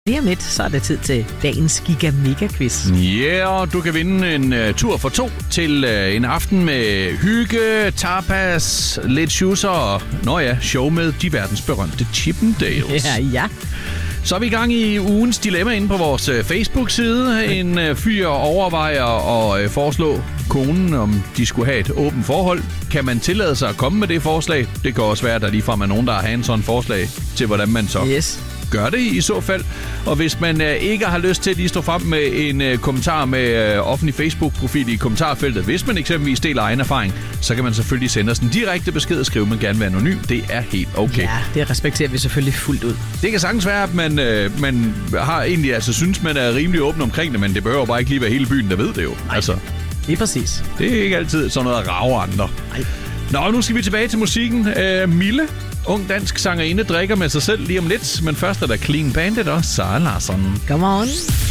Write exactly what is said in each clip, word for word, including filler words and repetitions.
Lige om lidt, så er det tid til dagens Giga Mega Quiz. Ja, yeah, du kan vinde en uh, tur for to til uh, en aften med hygge, tapas, lidt schusser og, nå ja, show med de verdensberømte Chippendales. Ja, ja. Så er vi i gang i ugens dilemma inde på vores uh, Facebook-side. En uh, fyr overvejer at uh, foreslå konen, om de skulle have et åbent forhold. Kan man tillade sig at komme med det forslag? Det kan også være, at der ligefrem er nogen, der har en sådan forslag til, hvordan man så... Yes. Gør det i så fald. Og hvis man øh, ikke har lyst til at lige stå frem med en øh, kommentar med øh, offentlig Facebook-profil i kommentarfeltet, hvis man eksempelvis deler egen erfaring, så kan man selvfølgelig sende os en direkte besked og skrive, man gerne vil være anonym. Det er helt okay. Ja, det respekterer vi selvfølgelig fuldt ud. Det kan sagtens være, at man, øh, man har egentlig altså synes, man er rimelig åben omkring det, men det behøver bare ikke lige være hele byen, der ved det jo. Nej, altså, lige præcis. Det er ikke altid sådan noget at rage andre. Nej. Nå, nu skal vi tilbage til musikken. Øh, Mille, ung dansk sangerinde, drikker med sig selv lige om lidt. Men først er der Clean Bandit og Sara Larsson. Come on.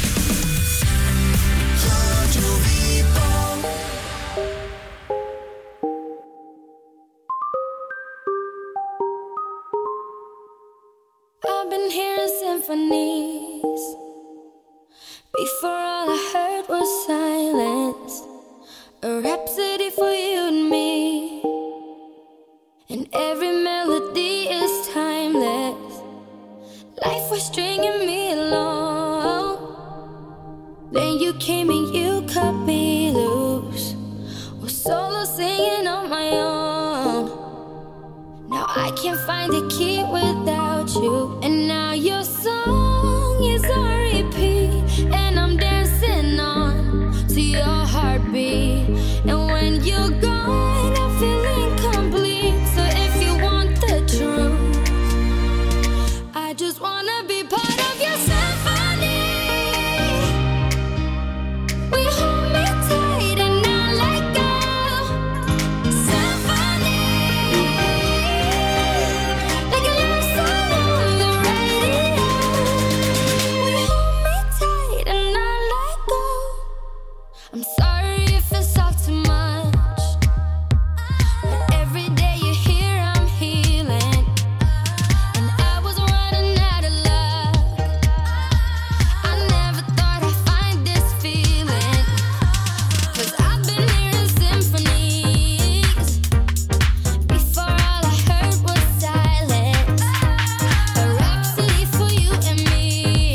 I've been hearing symphonies. Before all I heard was silence. A rhapsody for you and me. And every melody is timeless. Life was stringing me along. Then you came and you cut me loose. Was solo singing on my own. Now I can't find a key without you. And now your song is on repeat. And I'm dancing on to your heartbeat. And when you're gone, I feel incomplete. So if you want the truth, I just wanna be part of your symphony. We hold me tight and not let go. Symphony, like a love song on the radio. We hold me tight and not let go. I'm sorry if it's all too much, but every day you're here I'm healing. And I was running out of luck. I never thought I'd find this feeling. Cause I've been hearing symphonies. Before all I heard was silence. A rhapsody for you and me.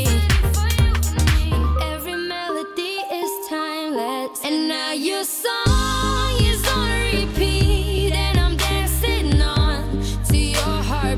And every melody is timeless. And now your song is on repeat. And I'm dancing on to your heart.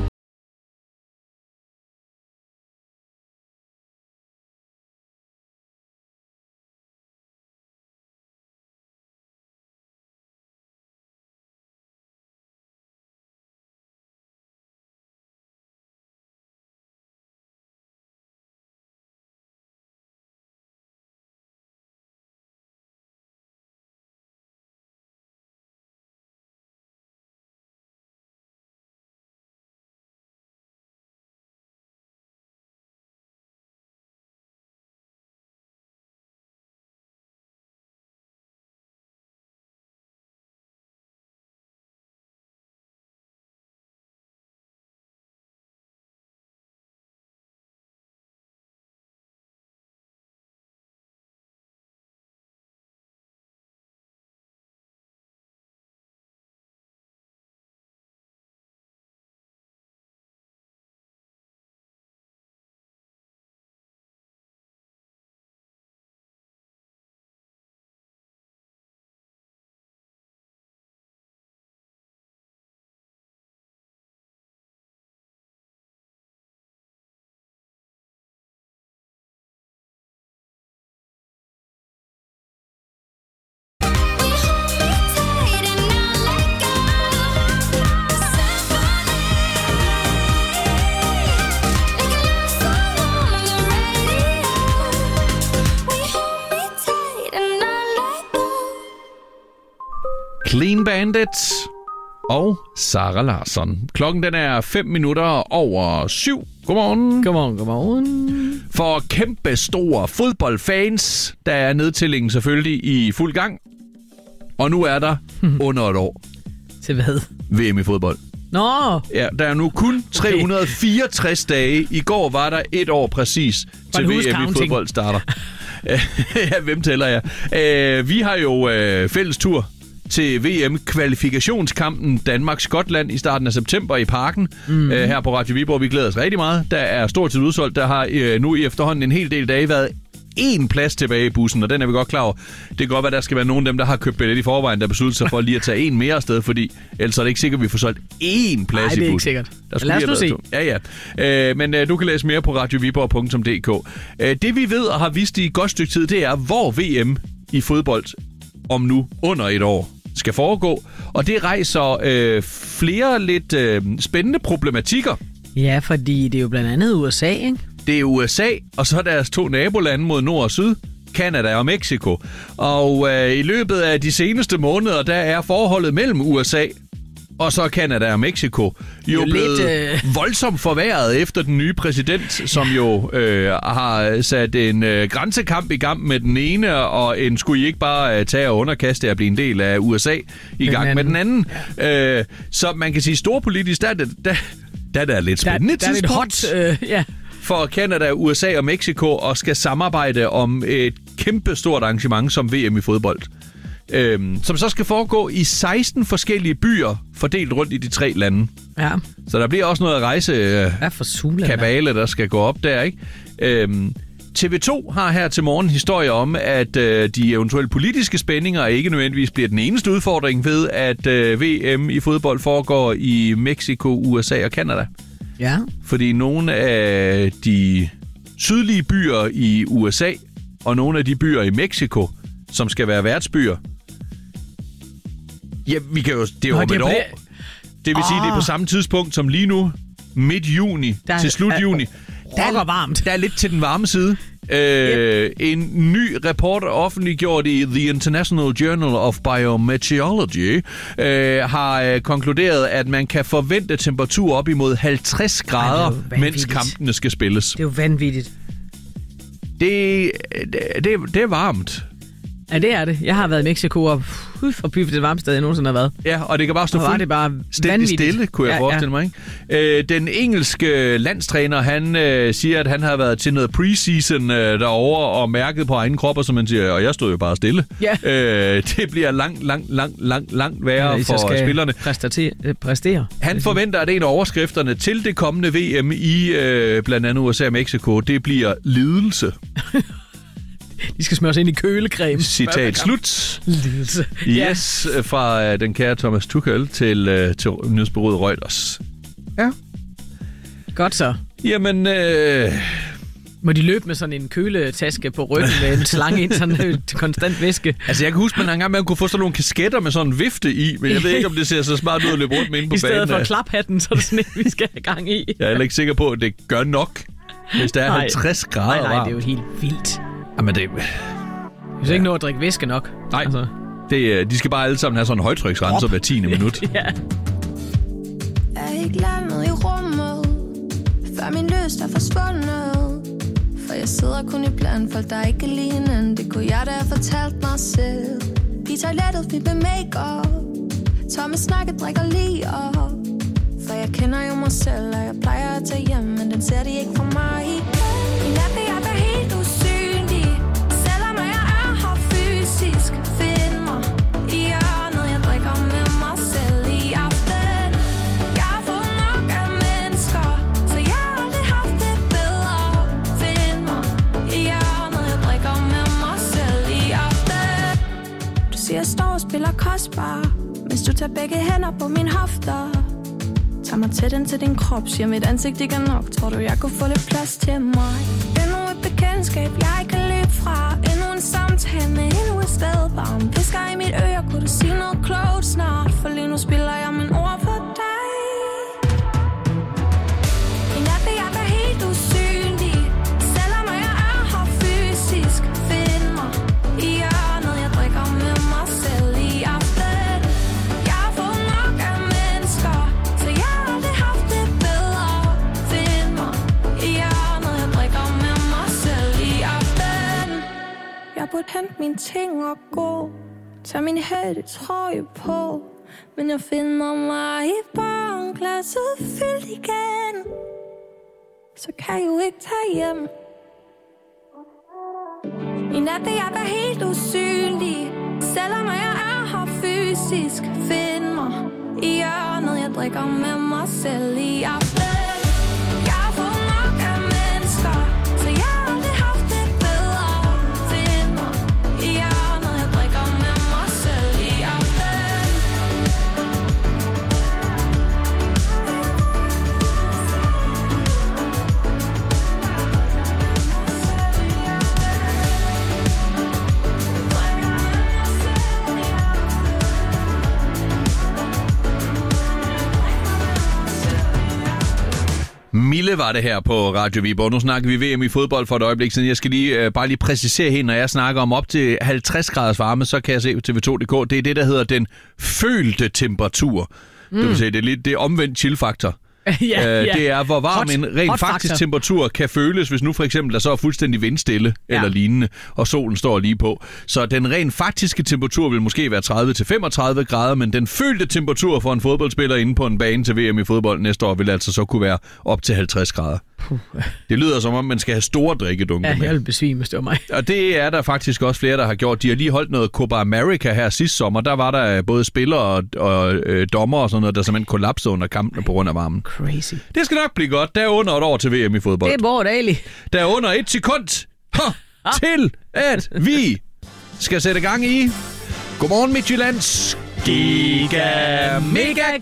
We hold me tight and not let go. Symphony, like a love song on the radio. We hold me tight and not let go. Clean Bandit og Sara Larsson. Klokken den er fem minutter over syv. Godmorgen. Godmorgen, godmorgen. For kæmpe store fodboldfans, der er nedtællingen selvfølgelig i fuld gang. Og nu er der under et år Til hvad? V M i fodbold. Nå! Ja, der er nu kun tre hundrede og fireogtres dage. I går var der et år præcis til V M i fodbold starter. Ja, hvem tæller jeg? Uh, vi har jo uh, fælles tur til V M-kvalifikationskampen Danmark-Skotland i starten af september i Parken mm. uh, her på Radio Viborg. Vi glæder os rigtig meget. Der er stort set udsolgt. Der har uh, nu i efterhånden en hel del dage været én plads tilbage i bussen, og den er vi godt klar over. Det kan godt være, der skal være nogen af dem, der har købt billet i forvejen, der beslutter sig for lige at tage en mere afsted, fordi ellers er det ikke sikkert, at vi får solgt én plads i bussen. Nej, det er ikke sikkert. Lad os nu se. Ja, ja. Øh, men øh, du kan læse mere på radio viborg punktum d k. Øh, det vi ved og har vidst i et godt stykke tid, det er, hvor V M i fodbold om nu under et år skal foregå. Og det rejser øh, flere lidt øh, spændende problematikker. Ja, fordi det er jo blandt andet U S A, ikke? Det er U S A, og så deres to nabolande mod nord og syd, Canada og Mexico. Og øh, i løbet af de seneste måneder, der er forholdet mellem U S A og så Canada og Mexico jo, jo blevet lidt, øh... voldsomt forværret efter den nye præsident, som jo øh, har sat en øh, grænsekamp i gang med den ene, og en skulle I ikke bare øh, tage og underkaste at blive en del af U S A i gang den med den anden. Ja. Øh, så man kan sige, storpolitisk, der er det, der, der er det lidt spændende der, der tidspunkt. Er lidt hot, øh, ja. For Canada, U S A og Mexico og skal samarbejde om et kæmpe stort arrangement som V M i fodbold. Øhm, som så skal foregå i seksten forskellige byer, fordelt rundt i de tre lande. Ja. Så der bliver også noget rejse øh, kabale, der skal gå op der, ikke? Øhm, T V to har her til morgen historie om, at øh, de eventuelle politiske spændinger ikke nødvendigvis bliver den eneste udfordring ved, at øh, V M i fodbold foregår i Mexico, U S A og Canada. Ja. Fordi nogle af de sydlige byer i U S A og nogle af de byer i Mexico, som skal være værtsbyer, ja, vi kan jo, det er jo Nå, om et år. Det, det vil oh. sige, det er på samme tidspunkt som lige nu, midt juni der, til slut juni. Der er varmt. Der er lidt til den varme side. Øh, yep. En ny rapport offentliggjort i The International Journal of Biometeorology øh, har øh, konkluderet, at man kan forvente temperatur op imod halvtreds grader, Ej, mens kampene skal spilles. Det er jo vanvittigt. Det, det, det, det er varmt. Ja, det er det. Jeg har været i Mexico og for by det varmeste, jeg nogensinde har været. Ja, og det kan bare stå fuldstændig stille, kunne jeg ja, forestille ja. mig. Ikke? Øh, den engelske landstræner, han øh, siger, at han har været til noget preseason øh, derovre og mærket på egen krop, og som man siger, og jeg stod jo bare stille. Ja. Øh, det bliver langt, langt, langt, langt, langt værre ja, for spillerne. Præstere. Han forventer, at en af overskrifterne til det kommende V M i øh, blandt andet U S A og Mexico, det bliver lidelse. De skal smøre sig ind i kølecreme. Citat slut. Lidelse. Yes, ja. Fra den kære Thomas Tuchel til, til nyhedsbureauet Reuters. Ja. Godt så. Jamen, øh... må de løbe med sådan en køletaske på ryggen med en slange ind, sådan en konstant væske? Altså, jeg kan huske, at man engang man kunne få sådan nogle kasketter med sådan en vifte i, men jeg ved ikke, om det ser så smart ud at løbe rundt med inde på banen. I stedet banen. For klaphatten, så er det sådan en, vi skal have gang i. Jeg er heller ikke sikker på, at det gør nok, hvis der er nej. halvtreds grader Nej, nej, det er jo helt vildt. Jamen, det... Vi skal ja. ikke nå at drikke væske nok. Nej, altså. det, de skal bare alle sammen have sådan en højtryksrenser hver tiende minut. Ja. Jeg er ikke landet i rummet, før min lyst er forsvundet. For jeg sidder kun i blandt folk, der ikke kan lide hinanden. Det kunne jeg da have fortalt mig selv. I toilettet fint med make-up, tomme snakke drikker lige op. For jeg kender jo mig selv, og jeg plejer at tage hjem, men den ser de ikke for mig. I nat vil jeg være helt usynlig, selvom jeg er her fysisk. Find mig i hjørnet, jeg drikker med mig selv i aften. Jeg har fået nok af mennesker, så jeg har aldrig haft det bedre. Find mig i hjørnet, jeg drikker med mig selv i aften. Du siger, jeg står og spiller kostbar, mens du tager begge hænder på mine hofter. Tag mig tæt ind til din krop, siger mit ansigt ikke er nok. Tror du, jeg kunne få lidt plads til mig? Endnu et bekendtskab, jeg ikke kan løbe fra. Endnu en samtale med endnu et sted. Bare en pisker i mit øre, kunne du sige noget klogt snart? For lige nu spiller jeg mine ord for dig. I nat vil jeg være helt usynlig, selvom jeg er her fysisk. Find mig i hjørnet, jeg drikker med mig selv i aften. Jeg har fået nok af mennesker, så jeg har aldrig haft det bedre. Find mig i hjørnet, jeg drikker med mig selv i aften. Jeg burde hente mine ting og gå. Tag min hætte trøje på. men jeg finder mig i barnglasset fyldt igen. Så kan jeg jo ikke tage hjem. I nat vil jeg være helt usynlig, selvom jeg er her fysisk. Find mig i hjørnet, jeg drikker med mig selv i aften. Jeg har fået nok af mennesker, så jeg har aldrig haft det bedre. Find mig i hjørnet, jeg drikker med mig selv i aften. Mille var det her på Radio Viborg. Nu snakker vi V M i fodbold for et øjeblik siden. Jeg skal lige øh, bare lige præcisere her, når jeg snakker om op til halvtreds graders varme, så kan jeg se på T V to punktum d k. Det er det, der hedder den følte temperatur. Mm. Det vil sige, det er lidt det er omvendt chill-faktor. ja, ja. Det er, hvor varm hot, en rent faktisk faktor. Temperatur kan føles, hvis nu for eksempel der så er fuldstændig vindstille ja. eller lignende, og solen står lige på. Så den rent faktiske temperatur vil måske være tredive til femogtredive grader, men den følte temperatur for en fodboldspiller inde på en bane til V M i fodbold næste år vil altså så kunne være op til halvtreds grader. Puh. Det lyder som om, man skal have store drikkedunker ja, med. Ja, jeg vil besvime, hvis det var mig. Og det er der faktisk også flere, der har gjort. De har lige holdt noget Copa America her sidste sommer. Der var der både spillere og, og øh, dommer og sådan noget, der simpelthen kollapsede under kampene på grund af varmen. Crazy. Det skal nok blive godt. Der er under et år til V M i fodbold. Det er bordageligt. Der er under et sekund ha, til, at vi skal sætte gang i Godmorgen Midtjyllands Giga Mega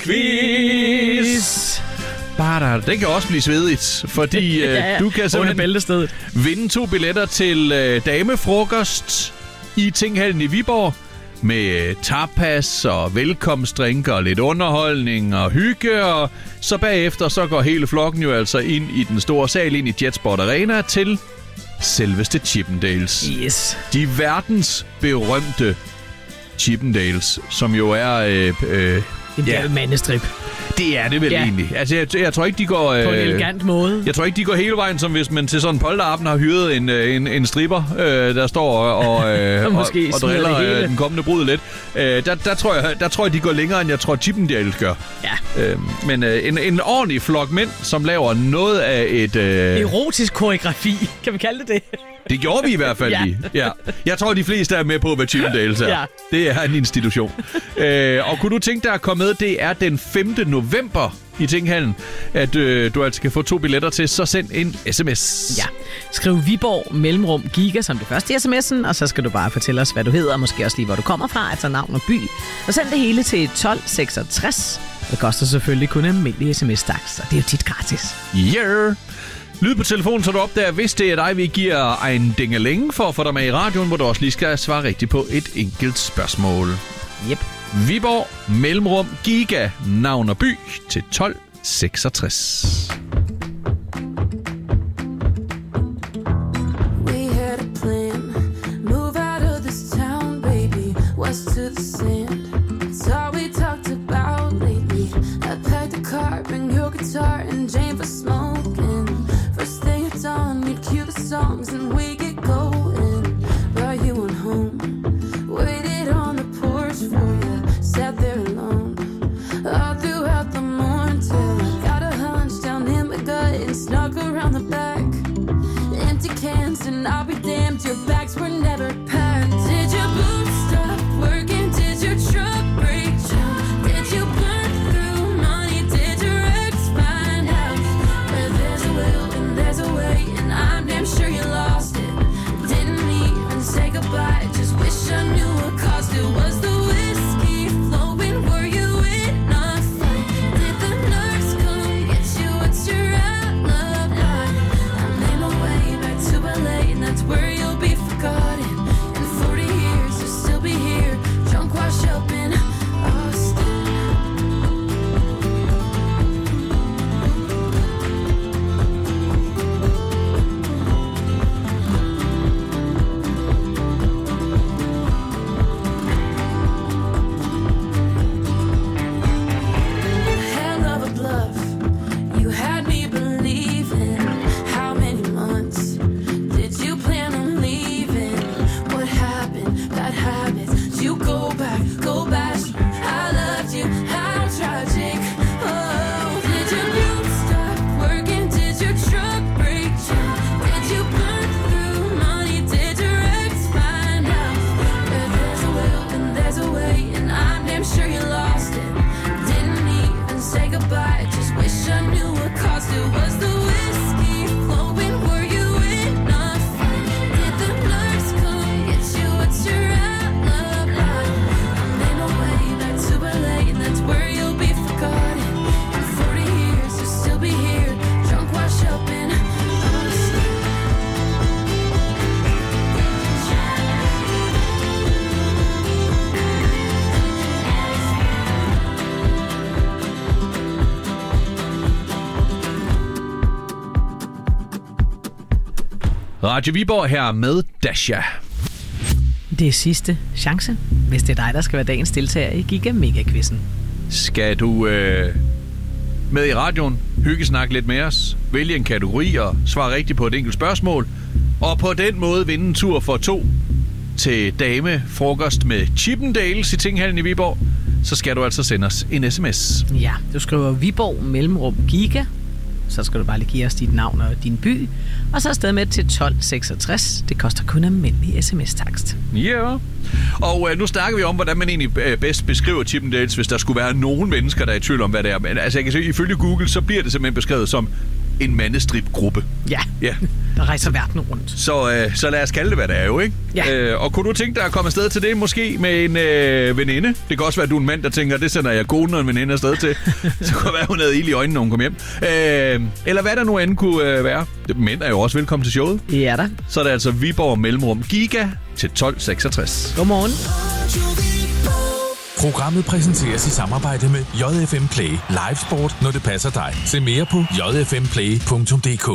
Quiz. Bare det kan også blive svedigt, fordi øh, ja, ja. du kan simpelthen vinde to billetter til øh, damefrokost i Tinghallen i Viborg med tapas og velkomstdrinker og lidt underholdning og hygge. Og så bagefter så går hele flokken jo altså ind i den store sal, ind i Jetsport Arena til selveste Chippendales. Yes. De verdens berømte Chippendales, som jo er... Øh, øh, en ja. mandestrip. Det er det vel ja. egentlig. Altså, jeg, jeg tror ikke, de går... Øh, på en elegant måde. Jeg tror ikke, de går hele vejen, som hvis man til sådan en polterabend har hyret en, en, en stripper, øh, der står og, øh, og, og, og driller øh, den kommende brud lidt. Øh, der, der, tror jeg, der tror jeg, de går længere, end jeg tror, Chippendales gør. Ja. Øh, men øh, en, en ordentlig flok mænd, som laver noget af et... Øh, erotisk koreografi, kan vi kalde det det? Det gjorde vi i hvert fald ja. lige. Ja. Jeg tror, de fleste er med på, hvad Chippendales er. Ja. Det er en institution. øh, og kunne du tænke dig at komme med, det er den femte november i Tinghallen, at øh, du altså kan få to billetter til, så send en sms. Ja. Skriv Viborg mellemrum Giga som det første i sms'en, og så skal du bare fortælle os, hvad du hedder, og måske også lige, hvor du kommer fra, altså navn og by. Og send det hele til tolv seksogtres. Det koster selvfølgelig kun en almindelig sms-taks, og det er jo tit gratis. Yeah! Lyd på telefonen, så du opdager, hvis det er dig, vi giver en dingeling for at få dig med i radioen, hvor du også lige skal svare rigtigt på et enkelt spørgsmål. Yep. Viborg, mellemrum, Giga, navn og by til tolv seksogtres. We had a plan, move out of this town, baby, west to the sand. It's all we talked about lately. I packed a car, bring your guitar, and Jane for smoking. First thing it's on, we'd cue the songs and we get going. Brought you on home, waited on the porch for you, sat there alone all throughout the morning till I got a hunch down in my gut and snuck around the back. Empty cans and I'll be damned, your bags were never packed. Did your boots stop working? Did your truck break down? Did you burn through money? Did your ex find out? Where there's a will and there's a way, and I'm damn sure you lost it. Didn't even say goodbye, just wish I knew what caused it. Was the whiskey flowing? Were you in a fight? Did the nurse come get you? What's your alibi? I made my way back to L A, and that's where you'll be. Radio Viborg her med Dasha. Det er sidste chance, hvis det er dig, der skal være dagens deltager i Giga Mega-quizzen. Skal du øh, med i radioen, hyggesnakke lidt med os, vælge en kategori og svare rigtigt på et enkelt spørgsmål, og på den måde vinde en tur for to til damefrokost med Chippendales i Tinghallen i Viborg, så skal du altså sende os en sms. Ja, du skriver Viborg mellemrum Giga, så skal du bare lige give os dit navn og din by, og så afsted med til tolv seksogtres. Det koster kun almindelig sms-takst. Ja, yeah. Og øh, nu snakker vi om, hvordan man egentlig øh, bedst beskriver Chippendales, hvis der skulle være nogen mennesker, der er i tvivl om, hvad det er. Men altså, jeg kan se, ifølge Google, så bliver det simpelthen beskrevet som en mandestrip-gruppe. Ja, ja. Der rejser verden rundt. Så, øh, så lad os kalde det, hvad det er jo, ikke? Ja. Øh, og kunne du tænke dig at komme afsted til det, måske med en øh, veninde? Det kan også være, at du er en mand, der tænker, det sender jeg konen og en veninde afsted til. Så kunne det være, hun havde ild i øjnene, når hun kom hjem. Øh, eller hvad der nu end kunne øh, være. Mænd er jo også velkommen til showet. Ja da. Så er det altså Viborg mellemrum Giga til tolv seksogtres. Godmorgen. Programmet præsenteres i samarbejde med J F M Play. Live sport, når det passer dig. Se mere på j f m play punktum d k.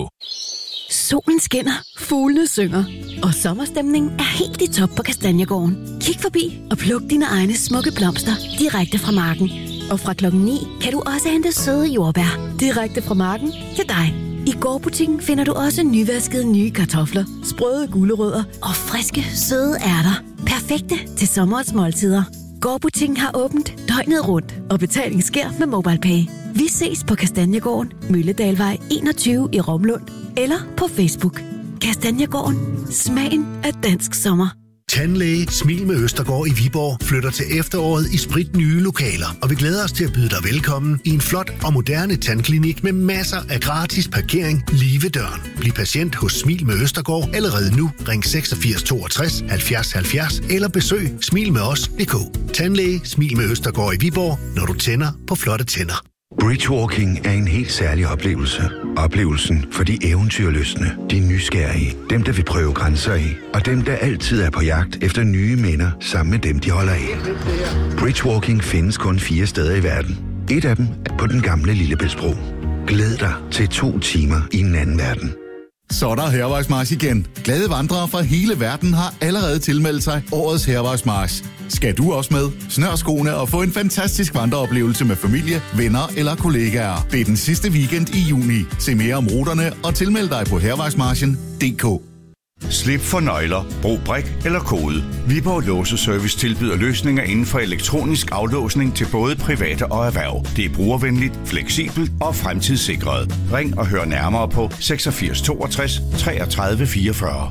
Solen skinner, fuglene synger, og sommerstemningen er helt i top på Kastanjegården. Kig forbi og pluk dine egne smukke blomster direkte fra marken. Og fra klokken ni kan du også hente søde jordbær direkte fra marken til dig. I gårdbutikken finder du også nyvaskede nye kartofler, sprøde gulerødder og friske, søde ærter. Perfekte til sommerens måltider. Gårdbutikken har åbent døgnet rundt, og betaling sker med MobilePay. Vi ses på Kastanjegården, Mølledalvej enogtyve i Romlund, eller på Facebook. Kastanjegården. Smagen af dansk sommer. Tandlæge Smil med Østergaard i Viborg flytter til efteråret i sprit nye lokaler, og vi glæder os til at byde dig velkommen i en flot og moderne tandklinik med masser af gratis parkering lige ved døren. Bliv patient hos Smil med Østergaard allerede nu. Ring seksogfirs toogtres halvfjerds halvfjerds eller besøg smil med os punktum d k. Tandlæge Smil med Østergaard i Viborg, når du tænder på flotte tænder. Bridgewalking er en helt særlig oplevelse. Oplevelsen for de eventyrlystne, de nysgerrige, dem der vil prøve grænser af, og dem der altid er på jagt efter nye minder sammen med dem, de holder af. Bridgewalking findes kun fire steder i verden. Et af dem er på den gamle Lillebæltsbro. Glæd dig til to timer i en anden verden. Så er der Hærvejsmarch igen. Glade vandrere fra hele verden har allerede tilmeldt sig årets Hærvejsmarch. Skal du også med? Snør skoene og få en fantastisk vandreoplevelse med familie, venner eller kollegaer. Det er den sidste weekend i juni. Se mere om ruterne og tilmeld dig på hærvejsmarchen punktum d k. Slip for nøgler, brug brik eller kode. Viborg Låseservice tilbyder løsninger inden for elektronisk aflåsning til både private og erhverv. Det er brugervenligt, fleksibelt og fremtidssikret. Ring og hør nærmere på seksogfirs toogtres treogtredive fireogfyrre.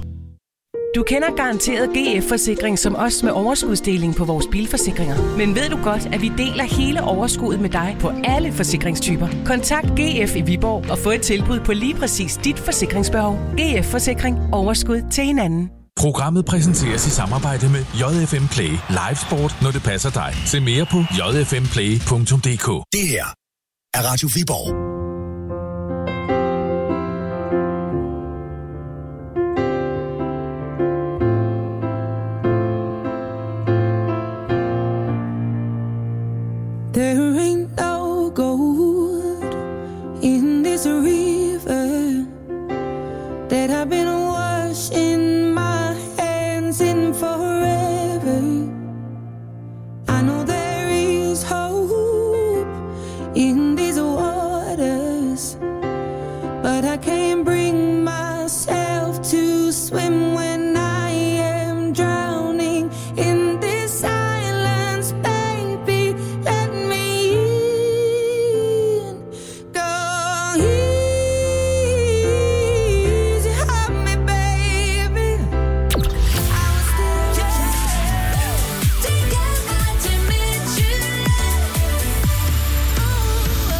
Du kender garanteret G F-forsikring som os med overskudsdeling på vores bilforsikringer. Men ved du godt, at vi deler hele overskuddet med dig på alle forsikringstyper? Kontakt G F i Viborg og få et tilbud på lige præcis dit forsikringsbehov. G F-forsikring. Overskud til hinanden. Programmet præsenteres i samarbejde med J F M Play. Live sport, når det passer dig. Se mere på j f m play punktum d k. Det her er Radio Viborg. There ain't no gold in this river that I've been washing my hands in forever. I know there is hope in these waters, but I can't bring myself to swim when I am drowning in this silence, baby. Let me in. Go easy on me, baby. I was still just together to meet you. Ooh,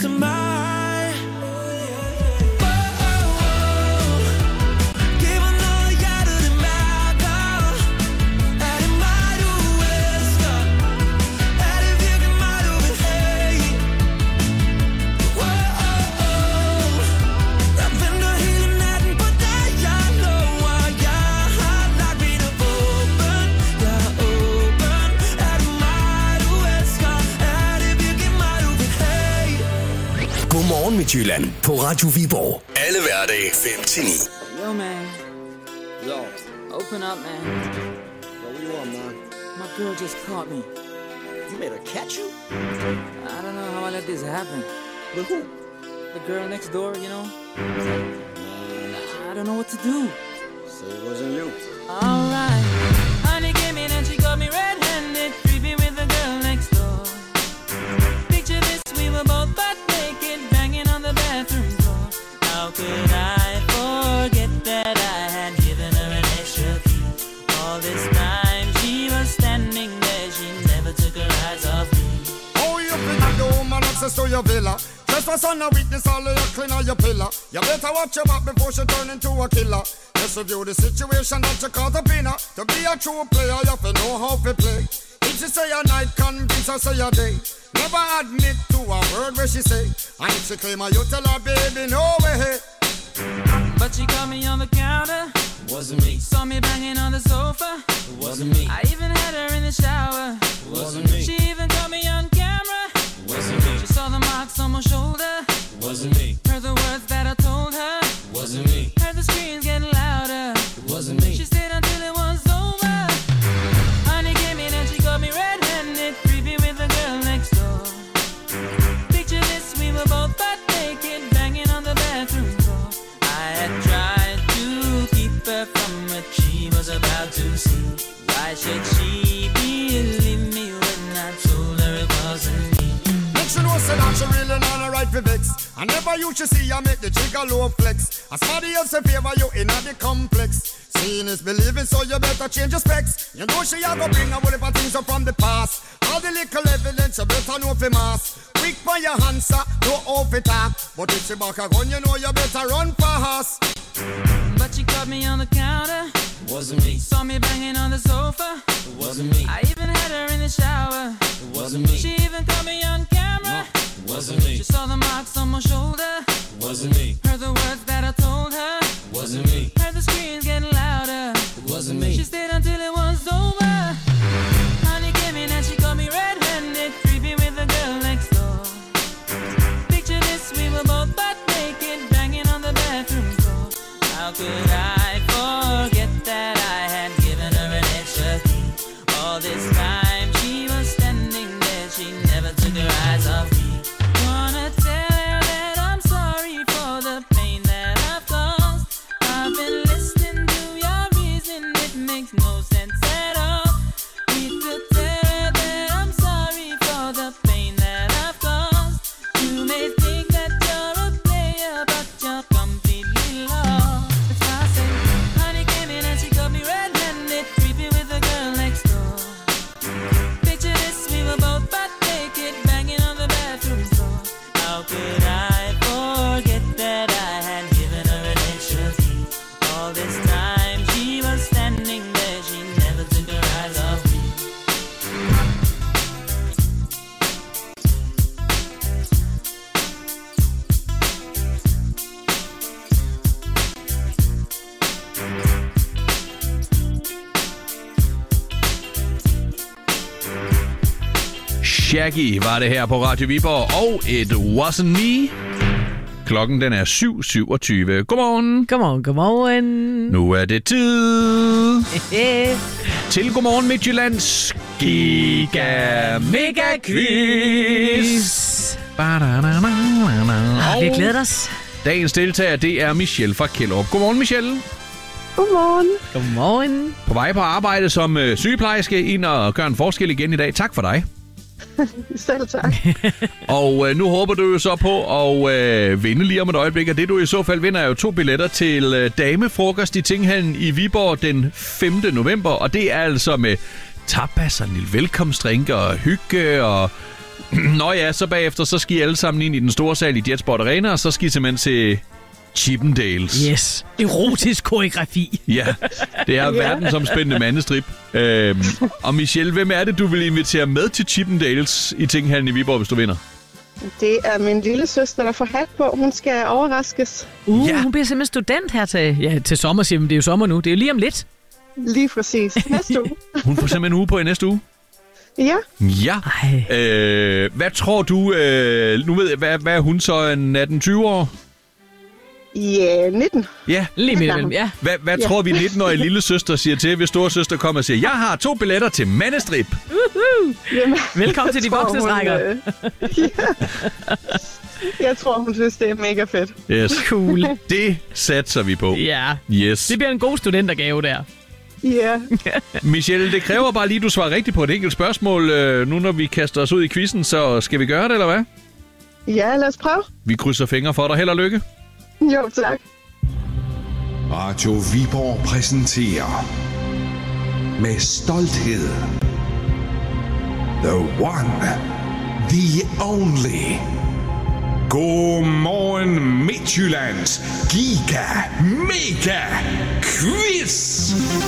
to mig. Giver noget hjertet det mærker. Er det mig du elsker? Er det virkelig mig du vil have? Jeg venter hele natten på dig. Jeg lover, jeg har lagt mine våben. Jeg er åben. Er det mig du elsker? Er det virkelig mig du vil have? Godmorgen Midtjylland på Radio Viborg. Alle hverdage fem til ni. Yo, man. Yo. Open up, man. Yo, what you want, man? My girl just caught me. You made her catch you? I don't know how I let this happen. With who? The girl next door, you know? I don't know what to do. So it wasn't you. Alright. Honey came in and she got me red-handed, creepy with the girl next door. Picture this, we were both butt naked, banging on the bathroom door. How could I forget that I had given her an extra key? All this time she was standing there, she never took her eyes off me. Oh, you think the woman access to your villa? Just for son of witness, all of your clean on your pillar. You better watch your back before she turn into a killer. Just review the situation that you caught up in her. To be a true player, you have to know how to play. If she say a night, convince her say a day. Never admit to a word where she say. And if she claim her, you tell her, baby, no way. But she caught me on the counter. Wasn't me. Saw me banging on the sofa. Wasn't me. I even had her in the shower. Wasn't me. She even caught me on camera. Wasn't me. She saw the marks on my shoulder. Wasn't me. Heard the words that I told her. Wasn't me. Heard the screams getting louder. Wasn't me. She stayed until it was over. Honey came in and she got me red-handed, creepy with the girl next door. Picture this, we were both butt naked, banging on the bathroom door. I had tried to keep her from what she was about to see. Why should she believe me when I told her it wasn't me? Make she know say that she really not a right for vex. I never used to see I make the jigger low flex. As somebody else in favor you in the complex. Seeing is believing, so you better change your specs. You know she a go bring a whole heap of things up from the past. All the little evidence you better know for mass. Quick for your answer, no off it talk. But if she back a gun, you know you better run fast. But she caught me on the counter. Wasn't me. Saw me banging on the sofa. It wasn't me. I even had her in the shower. It wasn't me. She even caught me on camera. It wasn't me. She saw the marks on my shoulder. It wasn't me. Heard the words that I told her. It wasn't me. Heard the screams getting louder. It wasn't me. She stayed until it was over. Honey came in and she got me red-handed, creepy with the girl next door. Picture this, we were both butt naked, banging on the bathroom door. How could I forget that I had given her an extra key? All this time she was standing there, she never took her eyes off me. Wanna tell her that I'm sorry for the pain that I've caused. I've been listening to your reason, it makes no sense at all. Need to tell her that I'm sorry for the pain that I've caused. You may think that you're a player, but you're completely lost. That's why I say, honey came in and she got me red-handed, creepy with the girl next door. Picture this, we were both butt naked, banging on the bathroom floor. How could I forget that I had given her an extra key? All this time she was standing there, she never took her eyes off me. Shaggy var det her på Radio Viborg, og It Wasn't Me. Klokken den er syv syvogtyve. Godmorgen. Godmorgen, godmorgen. Nu er det tid til Godmorgen Midtjyllands Giga Mega Quiz. Ah, vi glæder os. Dagens deltager, det er Michelle fra Kjellerup. Godmorgen, Michelle. Godmorgen. Godmorgen. På vej på arbejde som øh, sygeplejerske, ind og gøre en forskel igen i dag. Tak for dig. Selv tak. Og øh, nu håber du jo så på at øh, vinde lige om et øjeblik, og det du i så fald vinder er jo to billetter til øh, damefrokost i Tinghallen i Viborg den femte november, og det er altså med tapas og en lille velkomstdrink og hygge og Nå ja, så bagefter, så skal I alle sammen ind i den store sal i Jetsport Arena, og så skal I simpelthen til Chippendales. Yes. Erotisk koreografi. Ja, det er Ja. verdensomspændende mandestrip. Øhm, og Michelle, hvem er det, du vil invitere med til Chippendales i Tinghallen i Viborg, hvis du vinder? Det er min lille søster, der får hat på. Hun skal overraskes. Uh, ja. Hun bliver simpelthen student her til, ja, til sommer, siger man. Det er jo sommer nu. Det er jo lige om lidt. Lige præcis. Næste uge. Hun får simpelthen en uge på i næste uge. Ja. Ja. Øh, hvad tror du, øh, nu ved jeg, hvad, hvad er hun så, en atten tyve år? Ja, nitten. Ja. Lige midt imellem, ja. Hvad, hvad Ja. tror vi nitten-årige lille søster siger til, hvis storesøster kommer og siger, jeg har to billetter til mandestrip. Uh-huh. Jamen, Velkommen til de jeg tror, voksne hun, strækker. øh, ja. Jeg tror, hun synes, det er mega fedt. Yes. Cool. Det satser vi på. Ja. Yes. Det bliver en god studentergave der. Ja. Michelle, det kræver bare lige, at du svarer rigtigt på et enkelt spørgsmål. Øh, nu når vi kaster os ud i quizzen, så skal vi gøre det, eller hvad? Ja, lad os prøve. Vi krydser fingre for dig. Held og lykke. Jo, tak. Radio Viborg præsenterer med stolthed The One, The Only. Godmorgen Midtjyllands Giga Mega Quiz.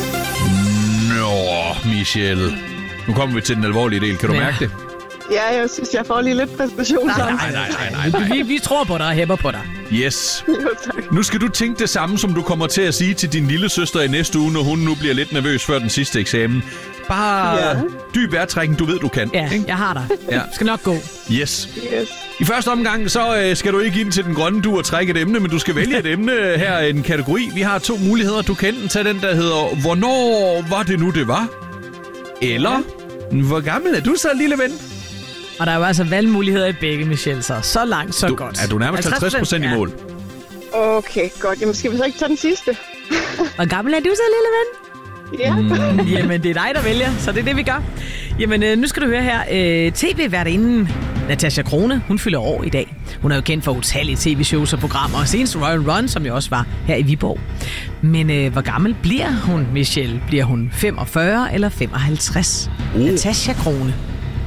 Nå, Michelle. Nu kommer vi til den alvorlige del. Kan du Ja. mærke det? Ja, jeg synes, jeg får lige lidt præstation. Nej, nej, nej, nej, nej. Vi, vi tror på dig og hæpper på dig. Yes. Jo, tak. Nu skal du tænke det samme, som du kommer til at sige til din lille søster i næste uge, når hun nu bliver lidt nervøs før den sidste eksamen. Bare Ja. dyb vejrtrækning, du ved, du kan. Ja, ikke? jeg har dig. Ja. Skal nok gå. Yes. Yes. I første omgang, så øh, skal du ikke ind til den grønne du og trække et emne, men du skal vælge et emne her, en kategori. Vi har to muligheder. Du kan enten tage den, der hedder, hvornår var det nu, det var? Eller, hvor gammel er du så, lille ven? Og der er jo altså valgmuligheder i begge, Michelle, så så langt, så Du, godt. er du nærmest halvtreds procent i mål? Okay, godt. Jamen, skal vi så ikke tage den sidste? Hvor gammel er du så, lille ven? Ja. Mm, jamen, det er dig, der vælger, så det er det, vi gør. Jamen, øh, nu skal du høre her. Øh, T V-værtinden Natasha Crone, hun fylder år i dag. Hun er jo kendt for utallige tv-shows og programmer, og senest Royal Run, som jo også var her i Viborg. Men øh, hvor gammel bliver hun, Michelle? Bliver hun femogfyrre eller femoghalvtreds? Uh. Natasha Crone.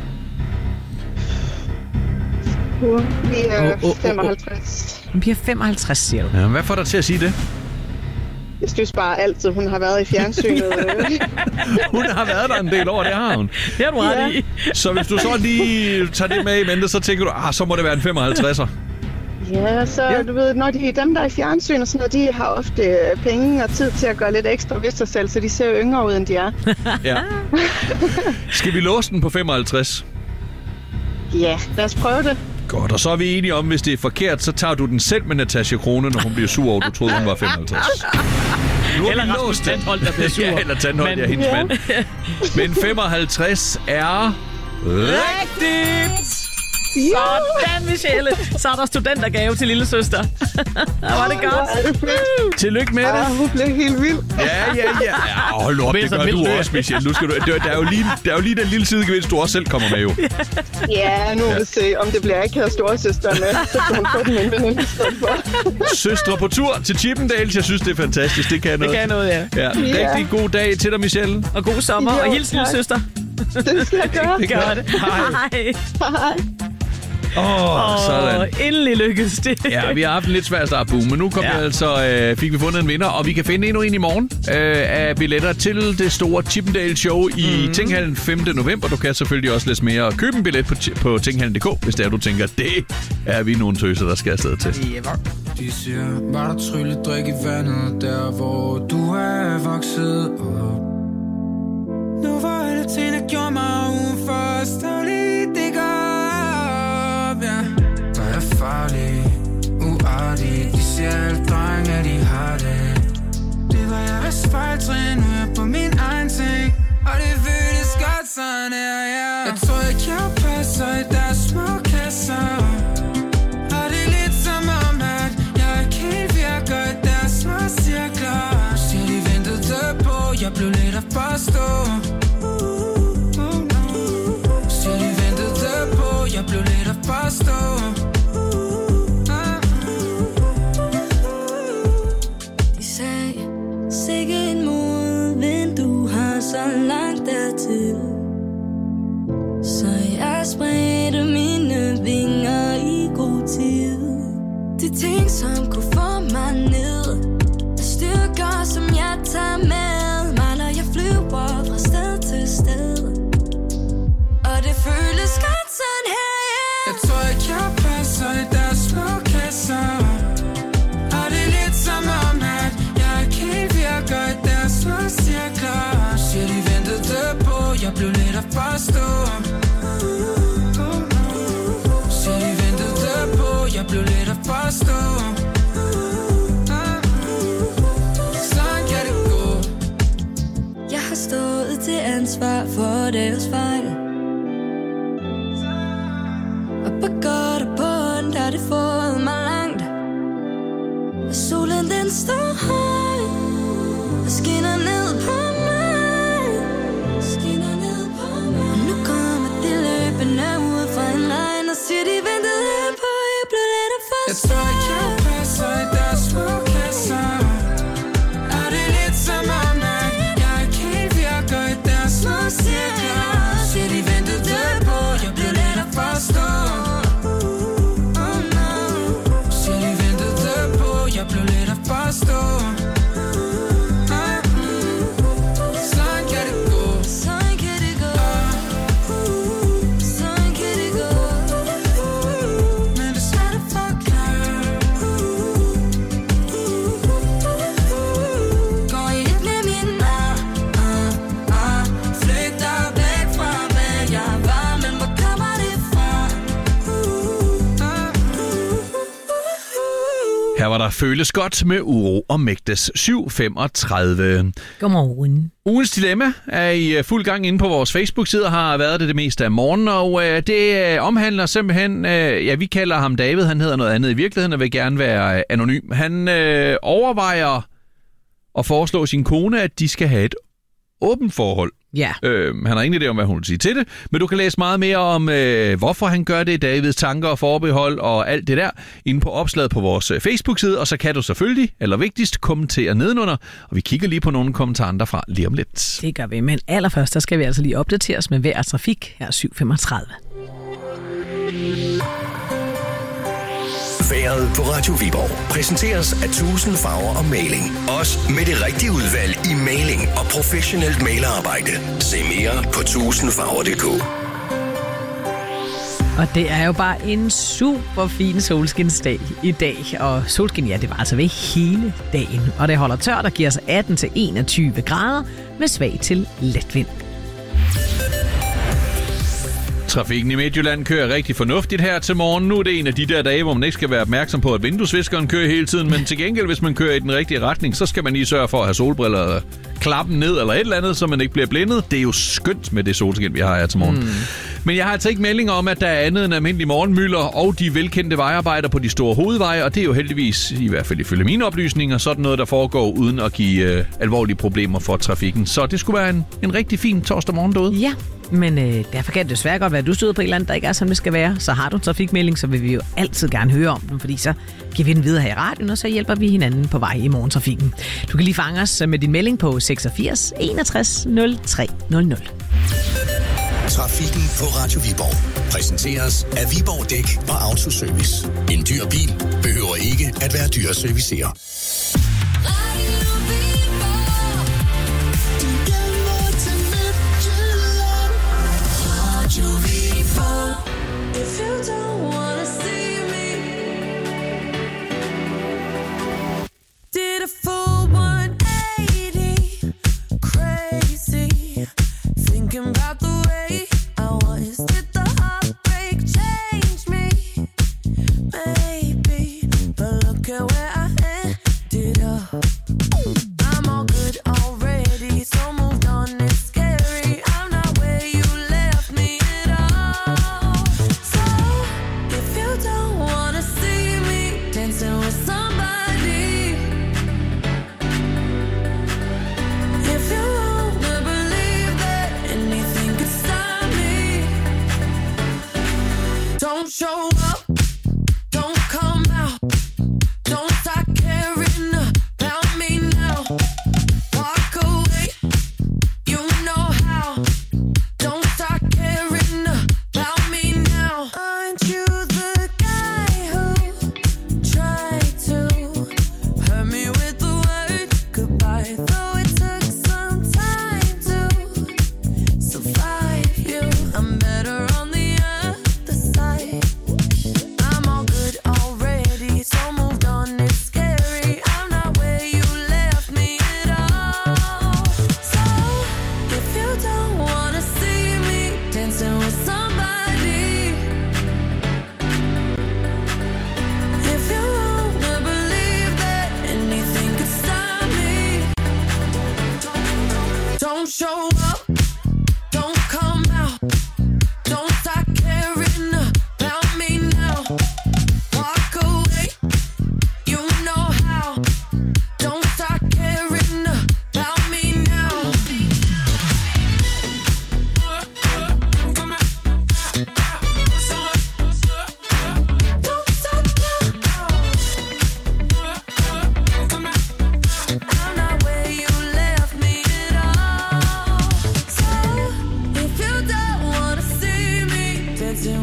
Hun bliver Åh, åh, åh, åh. femoghalvtreds. Hun bliver femoghalvtreds, siger du. Ja, hvad får dig til at sige det? Jeg synes bare altid, hun har været i fjernsynet. Hun har været der en del år, det har hun. Det har du ret Ja. i. Så hvis du så lige tager det med i mente, så tænker du, ah, så må det være en femoghalvtredser. Ja, så ja. Du ved, når de, dem, der er i fjernsyn og sådan noget, de har ofte øh, penge og tid til at gøre lidt ekstra ved sig selv, så de ser jo yngre ud, end de er. Ja. Skal vi låse den på femoghalvtreds? Ja, lad os prøve det. Godt, og så er vi enige om, hvis det er forkert, så tager du den selv med Natasha Crone, når hun bliver sur over, du troede, hun var femoghalvtreds. Nu har Eller vi Rasmus låst den. Tandholt, der bliver sur. Ja, eller Tandholt, Men- ja, hendes Ja. mand. Men femoghalvtreds er rigtigt! Sådan, Michelle. Så er der studentergave til lille søster. Var det godt? Tillykke med Ah, det. hun blev helt vild. Ja, ja, ja. ja hold op, det gør du også, Michelle. Nu skal du, der, der, er jo lige, der er jo lige den lille sidegevinst, du også selv kommer med, jo. Ja, nu vil vi se, om det bliver ikke her storesøster med. Så kan hun få den med en veninde i stedet for. Søstre på tur til Chippendales. Jeg synes, det er fantastisk. Det kan Det noget. kan noget, ja. Ja, rigtig god dag til dig, Michelle. Og god sommer, Jo, og hils lille tak. søster. Det skal jeg gøre. Det Gør det. Hej. Hej. Hej. Åh, oh, sådan. Og endelig lykkedes det. Ja, vi har haft en lidt svær start på ugen, men nu kom Ja. vi altså, øh, fik vi fundet en vinder, og vi kan finde endnu en i morgen øh, af billetter til det store Chippendale Show i mm. Tinghallen femte november. Du kan selvfølgelig også læse mere og købe en billet på, på tinghallen punktum d k, hvis det er, du tænker, det er vi nogle tøser, der skal afsted til. De siger, var der trylledrik i vandet, der hvor du er vokset op. Nu var alle ting, der gjorde mig ugen først, og lige det går op, ja. Der er farlig, uartig, de siger alle drenge, at de har det. Det var jeg asfalttrin, nu er jeg på min egen ting, og det føles godt sådan her, ja. Jeg tror ikke, jeg passer i deres små kasser. Og det er lidt som om, at jeg ikke helt virker i deres små cirkler. Siger de ventede på, jeg blev lidt at forstå. Siger de ventede på, jeg blev lidt at forstå. De sagde, sikke en modvind, du har så langt dertil. Så jeg spredte min de ting, som kunne få mig ned. Styrker, som jeg tager med mig, når jeg flyver fra sted til sted. Og det føles godt sådan her, yeah. Jeg tror ikke, jeg passer i deres små kasser. Og det er lidt som om, at jeg ikke helt virker i deres små cirkler. Siger de ventede på, jeg blev lidt at forstå. Siger de ventede på, jeg blev lidt at forstå. Sådan kan det gå. Jeg har stået til ansvar for deres fejl. Og på godt og på ondt har det fået mig langt. Og solen den står højt og skinner ned på mig. Skinner ned på mig. Og nu kommer de løbende ud fra en regn og siger de ventede på, jeg blev lidt af forstå. Jeg tror ikke, jeg passer i deres små kasser. Og det er lidt som om, at jeg ikke helt virker i deres små cirkler. Siger de ventede på, jeg blev lidt at forstå. Siger de ventede på, jeg blev lidt at forstå. Sådan kan det gå. Sådan kan det gå. Sådan kan det gå. Men det er svært at forklare. Går i et med min mad. Flygter væk fra, hvad jeg var. Men hvor kommer det fra? Her var der Føles godt med Uro og Mægtes syv femogtredive. Godmorgen. Ugens dilemma er i fuld gang inde på vores Facebook-side og har været det det meste af morgenen, og øh, det øh, omhandler simpelthen, øh, ja, vi kalder ham David, han hedder noget andet i virkeligheden og vil gerne være øh, anonym. Han øh, overvejer at foreslå sin kone, at de skal have et åbent forhold. Ja. Øh, han har ingen idé om, hvad hun vil sige til det, men du kan læse meget mere om, øh, hvorfor han gør det, Davids tanker og forbehold og alt det der, inde på opslaget på vores øh, Facebook-side, og så kan du selvfølgelig, eller vigtigst, kommentere nedenunder, og vi kigger lige på nogle kommentarer derfra lige om lidt. Det gør vi, men allerførst, der skal vi altså lige opdateres med vejr og trafik her syv femogtredive. Vejret på Radio Viborg præsenteres af tusind farver og maling. Også med det rigtige udvalg i maling og professionelt malerarbejde. Se mere på tusind farver punktum d k. Og det er jo bare en super fin solskinsdag i dag. Og solskin, ja, det var altså ved hele dagen. Og det holder tørt og giver sig atten til enogtyve grader med svag til let vind. Trafikken i Midtjylland kører rigtig fornuftigt her til morgen. Nu er det en af de der dage, hvor man ikke skal være opmærksom på, at vinduesviskeren kører hele tiden. Men til gengæld, hvis man kører i den rigtige retning, så skal man lige sørge for at have solbriller eller klappen ned eller et eller andet, så man ikke bliver blindet. Det er jo skønt med det solskin, vi har her til morgen. Mm. Men jeg har altså ikke meldinger om, at der er andet end almindelig morgenmylder og de velkendte vejarbejder på de store hovedveje. Og det er jo heldigvis, i hvert fald ifølge mine oplysninger, sådan noget, der foregår uden at give øh, alvorlige problemer for trafikken. Så det skulle være en, en rigtig fin torsdag morgen derude. Ja. Men øh, derfor kan det desværre godt være, at du støder på et eller andet, der ikke er, som det skal være. Så har du en trafikmelding, så vil vi jo altid gerne høre om den, fordi så giver vi den videre her i radioen, og så hjælper vi hinanden på vej i morgentrafikken. Du kan lige fange os med din melding på seksogfirs enogtres nul tre nul nul. Trafikken på Radio Viborg præsenteres af Viborg Dæk og Autoservice. En dyr bil behøver ikke at være dyr at servicere. If you don't wanna see me, did a full one eighty, crazy, thinking about the way I was. Did the heartbreak change me? Maybe, but look at where I ended up. I'm all good already, so moved on, it's scary. I'm not where you left me at all. So, if you don't wanna see me dancing with somebody, if you wanna believe that anything could stop me, don't show up, don't come out, don't start caring about me now. Walk away, you know how. Don't start caring about me now. Aren't you the guy who tried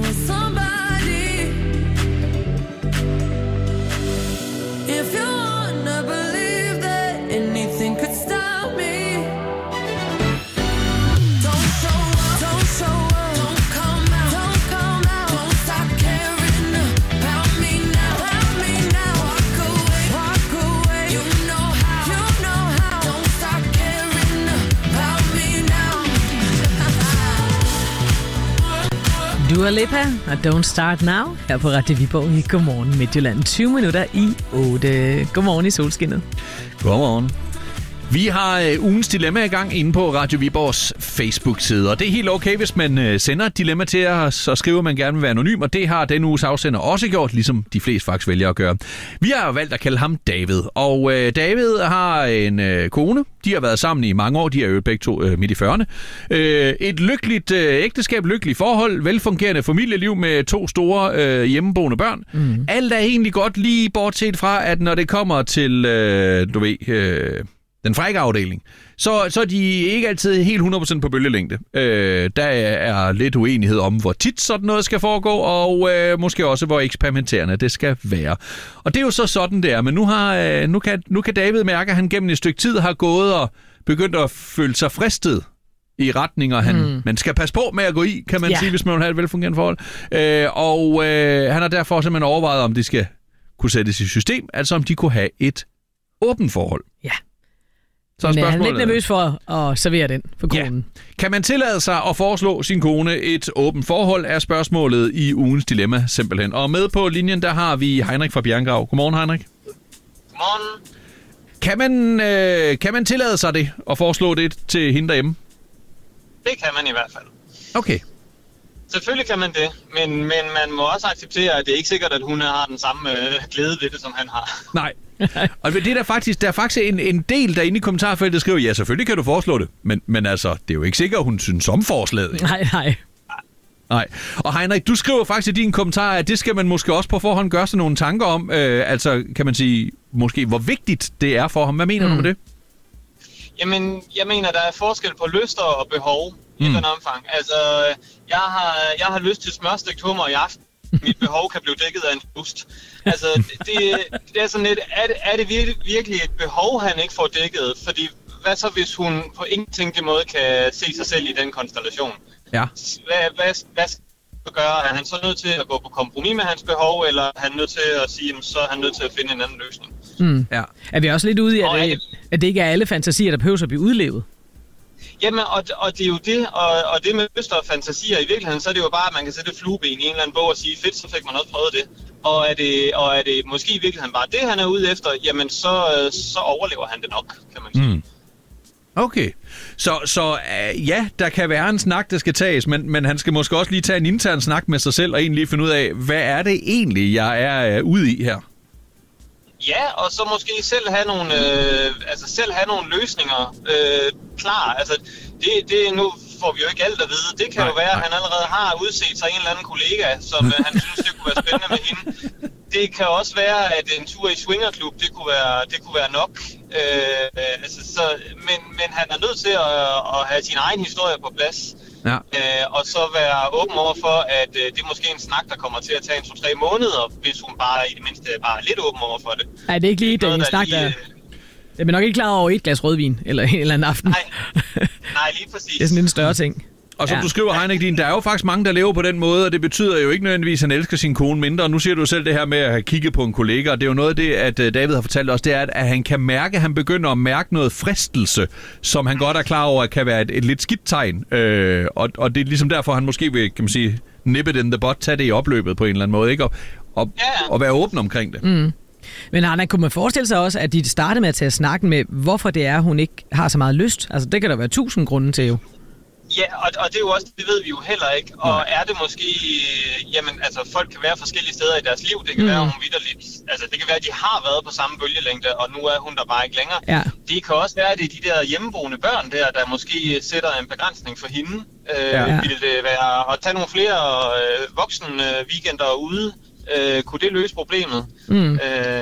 with somebody. If you wanna believe that anything could stop me, don't show up, don't show up, don't come out, don't come out, don't stop caring about me now, about me now. Walk away, walk away. You know how, you know how. Don't stop caring about me now. Dua Lipa og Don't Start Now her på Radio Viborg i Godmorgen Midtjylland. tyve minutter i otte. Godmorgen i solskinnet. Godmorgen. Vi har øh, ugens dilemma i gang inde på Radio Viborgs Facebook-side, og det er helt okay, hvis man øh, sender et dilemma til os, så skriver man gerne vil være anonym, og det har denne uges afsender også gjort, ligesom de fleste faktisk vælger at gøre. Vi har valgt at kalde ham David, og øh, David har en øh, kone. De har været sammen i mange år, de er jo begge to øh, midt i fyrrerne. Øh, et lykkeligt øh, ægteskab, lykkeligt forhold, velfungerende familieliv med to store øh, hjemmeboende børn. Mm. Alt er egentlig godt, lige bortset fra, at når det kommer til, øh, du ved... Øh, den frække afdeling, så, så er de ikke altid helt hundrede procent på bølgelængde. Øh, der er lidt uenighed om, hvor tit sådan noget skal foregå, og øh, måske også, hvor eksperimenterende det skal være. Og det er jo så sådan, det er. Men nu, har, øh, nu, kan, nu kan David mærke, at han gennem et stykke tid har gået og begyndt at føle sig fristet i retninger, han mm. man skal passe på med at gå i, kan man ja. sige, hvis man vil have et velfungerende forhold. Øh, og øh, han har derfor simpelthen overvejet, om det skal kunne sættes i system, altså om de kunne have et åbent forhold. Ja. Så Men er han lidt nervøs for at servere den for konen? Ja. Kan man tillade sig at foreslå sin kone et åbent forhold, er spørgsmålet i ugens dilemma simpelthen. Og med på linjen, der har vi Heinrich fra Bjerngau. Godmorgen, Heinrich. Godmorgen. Kan man, øh, kan man tillade sig det og foreslå det til hende derhjemme? Det kan man i hvert fald. Okay. Selvfølgelig kan man det, men, men man må også acceptere, at det er ikke sikkert, at hun har den samme øh, glæde ved det, som han har. Nej. Og det er der faktisk, der er faktisk en, en del derinde i kommentarfeltet, der skriver, ja, selvfølgelig kan du foreslå det, men, men altså, det er jo ikke sikkert, at hun synes om forslaget. Nej, nej. Nej. Og Heinrich, du skriver faktisk i din kommentar, at det skal man måske også på forhånd gøre sig nogle tanker om, øh, altså kan man sige, måske hvor vigtigt det er for ham. Hvad mener mm. du med det? Jamen, jeg mener, der er forskel på lyster og behov i mm. den omfang. Altså, jeg har, jeg har lyst til smørstegt hummer i aften. Mit behov kan blive dækket af en just. Altså, det, det er sådan lidt, er det, er det virkelig, virkelig et behov, han ikke får dækket? Fordi, hvad så, hvis hun på ingen tænkelig måde kan se sig selv i den konstellation? Ja. Hvad, hvad, hvad skal han gøre? Er han så nødt til at gå på kompromis med hans behov, eller er han nødt til at sige, jamen, så er han nødt til at finde en anden løsning? Mm. Ja. Er vi også lidt ude i, at det, at det ikke er alle fantasier, der behøver at blive udlevet? Jamen, og, og det er jo det, og, og det med lyster og fantasier, i virkeligheden, så er det jo bare, at man kan sætte et flueben i en eller anden bog og sige, fedt, så fik man også prøvet det. Og er det, og er det måske i virkeligheden bare det, han er ude efter, jamen så, så overlever han det nok, kan man sige. Mm. Okay, så, så uh, ja, der kan være en snak, der skal tages, men, men han skal måske også lige tage en intern snak med sig selv og egentlig finde ud af, hvad er det egentlig, jeg er uh, ude i her? Ja, og så måske selv have nogle, øh, altså selv have nogle løsninger øh, klar. Altså, det, det, nu får vi jo ikke alt at vide. Det kan nej, jo være, nej. at han allerede har udset sig en eller anden kollega, som øh, han synes, det kunne være spændende med hende. Det kan også være, at en tur i swingerklub, det kunne være, det kunne være nok. Øh, altså, så, men, men han er nødt til at, at have sin egen historie på plads. Ja. Øh, og så være åben over for, at øh, det er måske en snak, der kommer til at tage en to-tre måneder, hvis hun bare i det mindste er bare lidt åben over for det. Nej, det er ikke lige det, en snak, der... Jeg er nok ikke klar over et glas rødvin, eller en eller anden aften. Nej, nej lige præcis. Det er sådan en større ting. Og som ja. du skriver, Heinrich, der er jo faktisk mange, der lever på den måde, og det betyder jo ikke nødvendigvis, at han elsker sin kone mindre. Og nu siger du selv det her med at have kigget på en kollega, og det er jo noget af det, at David har fortalt os, det er, at han kan mærke, at han begynder at mærke noget fristelse, som han godt er klar over, at kan være et, et lidt skidt tegn. Øh, og, og det er ligesom derfor, han måske vil, kan man sige, nip it in the butt, tage det i opløbet på en eller anden måde, ikke? Og, og, ja. og være åben omkring det. Mm. Men Anna, kunne man forestille sig også, at de startede med at tage snakken med, hvorfor det er, hun ikke har så meget lyst? Altså, det kan der være tusind grunde til jo. Ja, og, og det er jo også, det ved vi jo heller ikke. Og Nej. er det måske, jamen altså folk kan være forskellige steder i deres liv. Det kan mm. være, hun vitterligt, altså det kan være, at de har været på samme bølgelængde, og nu er hun der bare ikke længere. Ja. Det kan også være, at det er de der hjemmeboende børn der, der måske sætter en begrænsning for hende. Øh, ja. Vil det være at tage nogle flere øh, voksen øh, weekender ude? Øh, kunne det løse problemet? Mm. Øh,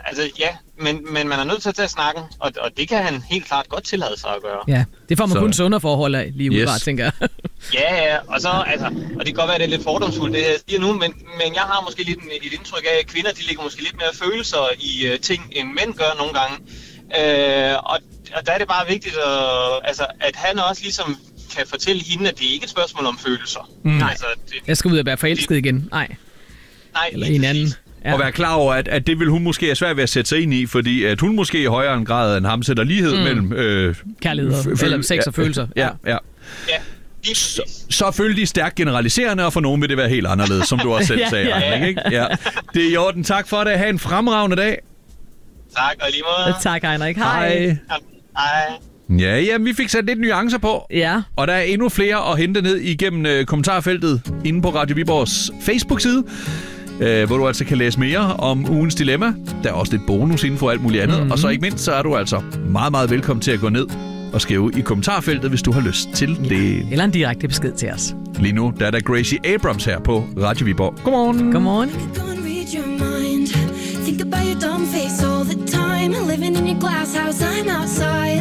altså ja, men, men man er nødt til at tage snakken, og, og det kan han helt klart godt tillade sig at gøre. Ja, det får man Så- kun sundere forhold af lige Yes. udebart, tænker jeg. Ja, ja, og så, altså, og det kan godt være, at det er lidt fordomsfuldt, det jeg siger nu, men, men jeg har måske lidt et indtryk af, at kvinder, de lægger måske lidt mere følelser i uh, ting, end mænd gør nogle gange. Uh, og, og der er det bare vigtigt, at, altså, at han også ligesom kan fortælle hende, at det ikke er et spørgsmål om følelser. Mm. Altså, det, Jeg skal ud og være forelsket igen. Nej. nej, Eller en anden. Ja. Og være klar over, at, at det vil hun måske have svært ved at sætte sig ind i, fordi at hun måske i højere grad end ham sætter lighed Mm. mellem... Øh, Kærlighed og- f- eller sex og følelser. Ja, ja. ja. Så, så føler de stærkt generaliserende, og for nogen vil det være helt anderledes, som du også selv Ja, sagde. ja, ja. Henrik, ikke? Ja. Det er i orden. Tak for det. Ha' en fremragende dag. Tak, og lige måde. Tak, Heinrich. Hej. Hej. Ja, jamen, vi fik sat lidt nuancer på. Ja. Og der er endnu flere at hente ned igennem øh, kommentarfeltet inde på Radio Viborgs Facebook-side, øh, hvor du altså kan læse mere om ugens dilemma. Der er også lidt bonusinfo og alt muligt andet. Mhm. Mm-hmm. Og så ikke mindst, så er du altså meget, meget velkommen til at gå ned og skrive i kommentarfeltet, hvis du har lyst til ja. det. Eller en direkte besked til os. Lige nu, der er der Gracie Abrams her på Radio Viborg. Godmorgen. Godmorgen. Read your mind. Think about your dumb face all the time. Living in your glass house, I'm outside.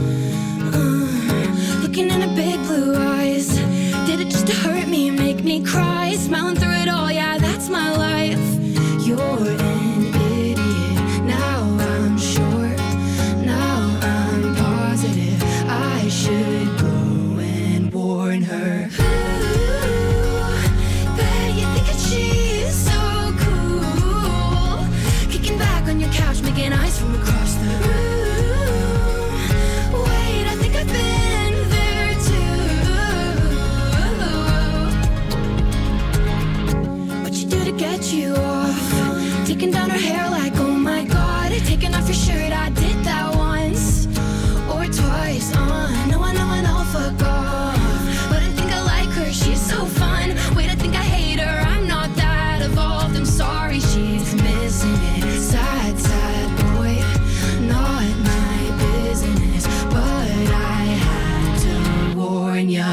Uh, looking into big blue eyes. Did it just to hurt me, make me cry? Smiling through it all, yeah, that's my life. You're an idiot. Now I'm sure. Now I'm positive. I should go and warn her. Bet you think that she's so cool. Kicking back on your couch, making eyes from across the room. Wait, I think I've been there too. What you do to get you off? Taking down her hair like, oh my god. Taking off your shirt, I did that once or twice. Uh, no, I know, I know, fuck off. But I think I like her, she's so fun. Wait, I think I hate her, I'm not that evolved. I'm sorry, she's missing it. Sad, sad boy, not my business. But I had to warn ya.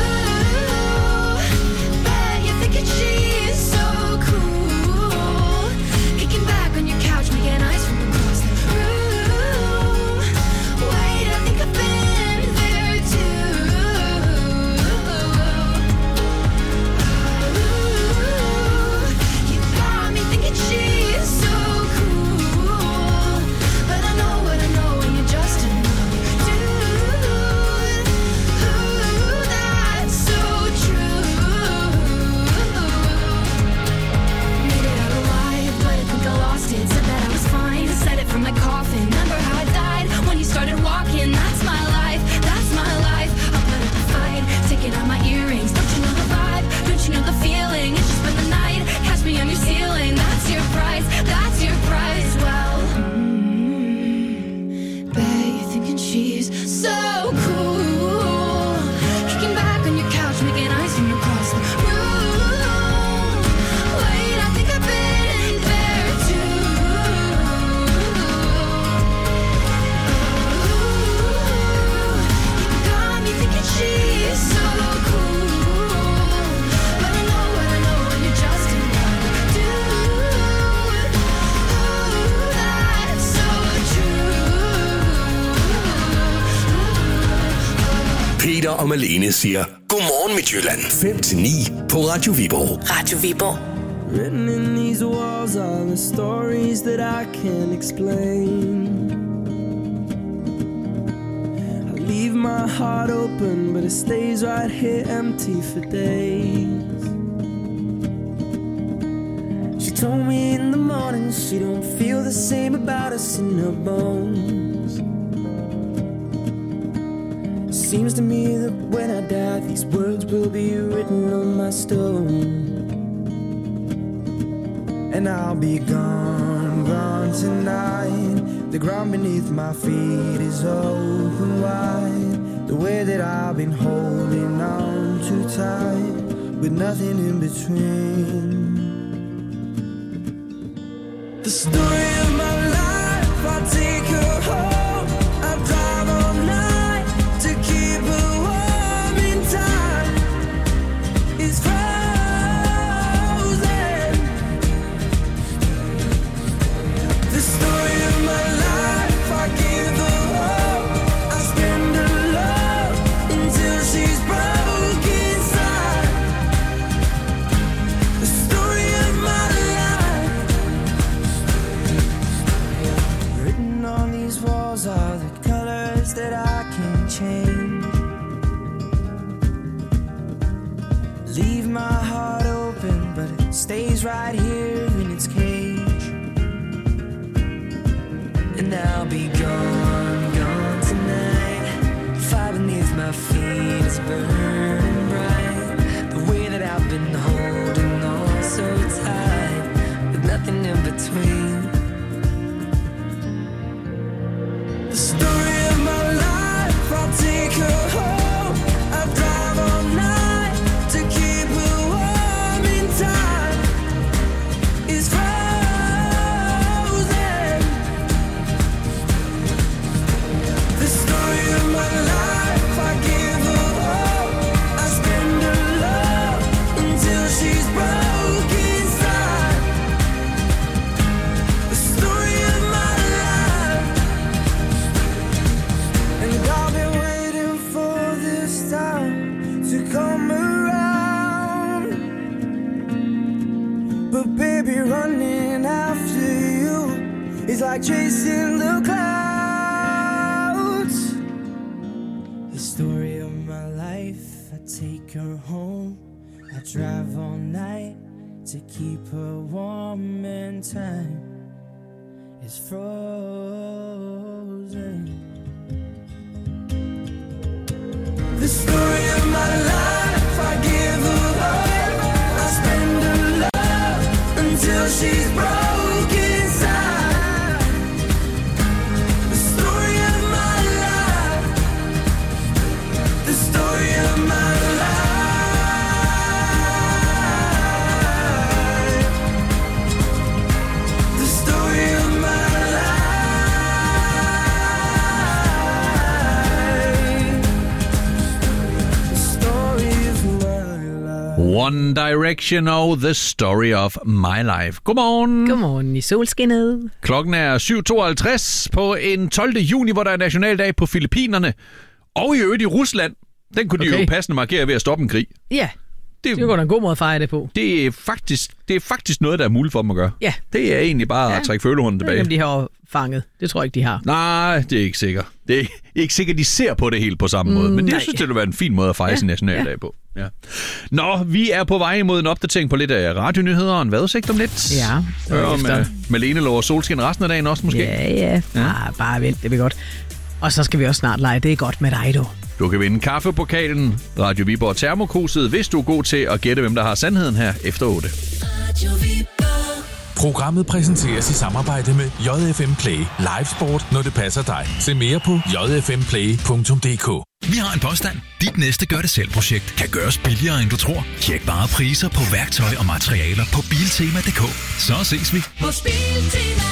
Bet you think that she's so cool. Kicking back on your couch, making eyes from across the room. Wait, I think I've been there too. You got me thinking she's so cool. But I know what I know, and you're just another dude. Ooh, that's so true. Made it out alive, but I think I lost it. Said that I was fine, said it from my coffin. Remember how I died when you started walking? That's my life, that's my life. I'll put up a fight, taking out my earrings. Don't you know the vibe? Don't you know the feeling? It's just been the night. Catch me on your ceiling. That's your price, that's your price. Well, mm, bet you're thinking she's so cool. Kicking back on your couch, making eyes from across the room. Wait, I think I've been there too. You got me thinking she's so cool. But I know what I know, and you're just another dude. Ooh, that's so true. Peter og Malene siger, Godmorgen Midtjylland. fem til ni på Radio Viborg. Radio Viborg. Written in these walls are the stories that I can't explain. I leave my heart open, but it stays right here empty for days. She told me in the morning she don't feel the same about us in her bones. Seems to me that when I die, these words will be written on my stone. And I'll be gone, gone tonight. The ground beneath my feet is open wide. The way that I've been holding on too tight, with nothing in between. The story of my life, I'll take her home. I'll drive all night to keep her warm in time. It's frozen. The story stays right here in its cage. And I'll be gone, gone tonight. Fire beneath my feet is burning bright. The way that I've been holding on so tight, with nothing in between. The story of my life, I'll take her home. I'll drive all night to keep her warm in time. It's frozen. The story of my life, I give her hope. I spend her love until she's broke inside. The story of my life. And I've been waiting for this time to come around. But baby, running after you is like chasing the clouds. The story of my life, I take her home. I drive all night to keep her warm, and time is frozen. The story of my life, I give her hope. I spend her love until she's broke inside. The story of my life. The story of my life. The story of my One Direction og The Story of My Life. Godmorgen. Godmorgen i solskinnet. Klokken er syv tooghalvtreds på en tolvte juni, hvor der er nationaldag på Filippinerne. Og i øvrigt i Rusland. Den kunne de Okay. jo passende markere ved at stoppe en krig. Ja, det, det er jo en god måde at fejre det på. Det er faktisk, det er faktisk noget, der er muligt for dem at gøre. Ja. Det er egentlig bare ja. at trække følehunden tilbage. Jeg ved ikke, om de har fanget. Det tror jeg ikke, de har. Nej, det er ikke sikkert. Det er ikke sikkert, de ser på det helt på samme måde. Men det, jeg synes, det vil være en fin måde at fejre sin nationaldag ja. på. Ja. Nå, vi er på vej imod en opdatering på lidt af radionyheder og en vejrudsigt om lidt. Ja. Hør om uh, Malene lover solskin resten af dagen også måske. Ja, ja. ja. Ah, bare vent, det bliver godt. Og så skal vi også snart lege. Det er godt med dig, du. Du kan vinde kaffepokalen, Radio Viborg Termokoset, hvis du er god til at gætte, hvem der har sandheden her efter otte. Programmet præsenteres i samarbejde med J F M Play. Live sport, når det passer dig. Se mere på j f m play punktum d k. Vi har en påstand. Dit næste gør-det-selv-projekt kan gøres billigere, end du tror. Tjek bare priser på værktøj og materialer på biltema punktum d k. Så ses vi. Hos Biltema.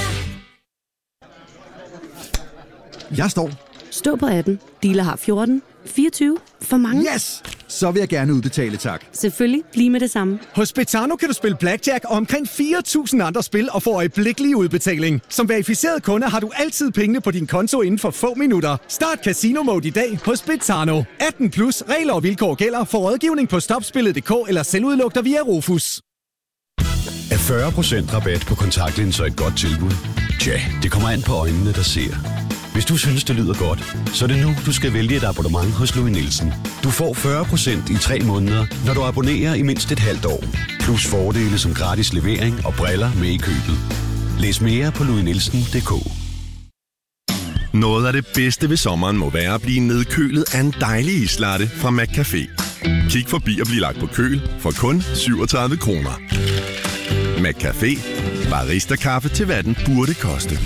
Jeg står. Stå på atten. Dealer har fjorten. fireogtyve. For mange. Yes! Så vil jeg gerne udbetale, tak. Selvfølgelig. Lige med det samme. Hos Betano kan du spille blackjack og omkring fire tusind andre spil og få øjeblikkelig udbetaling. Som verificeret kunde har du altid pengene på din konto inden for få minutter. Start Casino Mode i dag hos Betano. atten plus. Regler og vilkår gælder. For rådgivning på stopspillet punktum d k eller selvudluk dig via Rufus. Er fyrre procent rabat på kontaktlinser et godt tilbud? Tja, det kommer an på øjnene, der ser. Hvis du synes, det lyder godt, så er det nu, du skal vælge et abonnement hos Louis Nielsen. Du får fyrre procent i tre måneder, når du abonnerer i mindst et halvt år. Plus fordele som gratis levering og briller med i købet. Læs mere på louis nielsen punktum d k. Noget af det bedste ved sommeren må være at blive nedkølet af en dejlig islatte fra McCafé. Kig forbi og bliv lagt på køl for kun syvogtredive kroner. McCafé. Barista-kaffe til hvad den burde koste.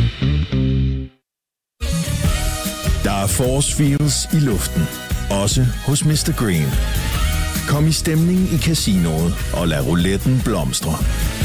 Der er force feels i luften. Også hos mister Green. Kom i stemning i casinoet og lad rouletten blomstre.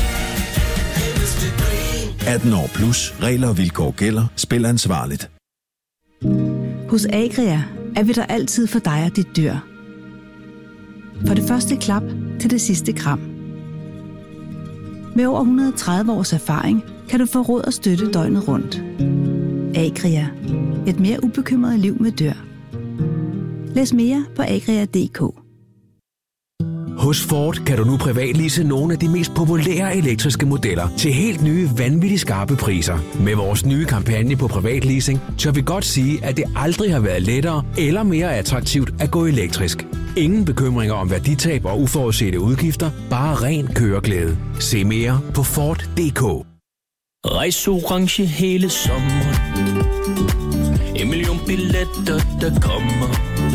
atten år plus. Regler og vilkår gælder. Spil ansvarligt. Hos Agria er vi der altid for dig og dit dyr. Fra det første klap til det sidste kram. Med over et hundrede og tredive års erfaring kan du få råd og støtte døgnet rundt. Agria. Et mere ubekymret liv med dyr. Læs mere på agria punktum d k. Hos Ford kan du nu privatlease nogle af de mest populære elektriske modeller til helt nye, vanvittigt skarpe priser. Med vores nye kampagne på privatleasing, tør vi godt sige, at det aldrig har været lettere eller mere attraktivt at gå elektrisk. Ingen bekymringer om værditab og uforudsete udgifter, bare ren køreglæde. Se mere på Ford punktum d k. Rejs orange hele sommeren. En million billetter, der kommer.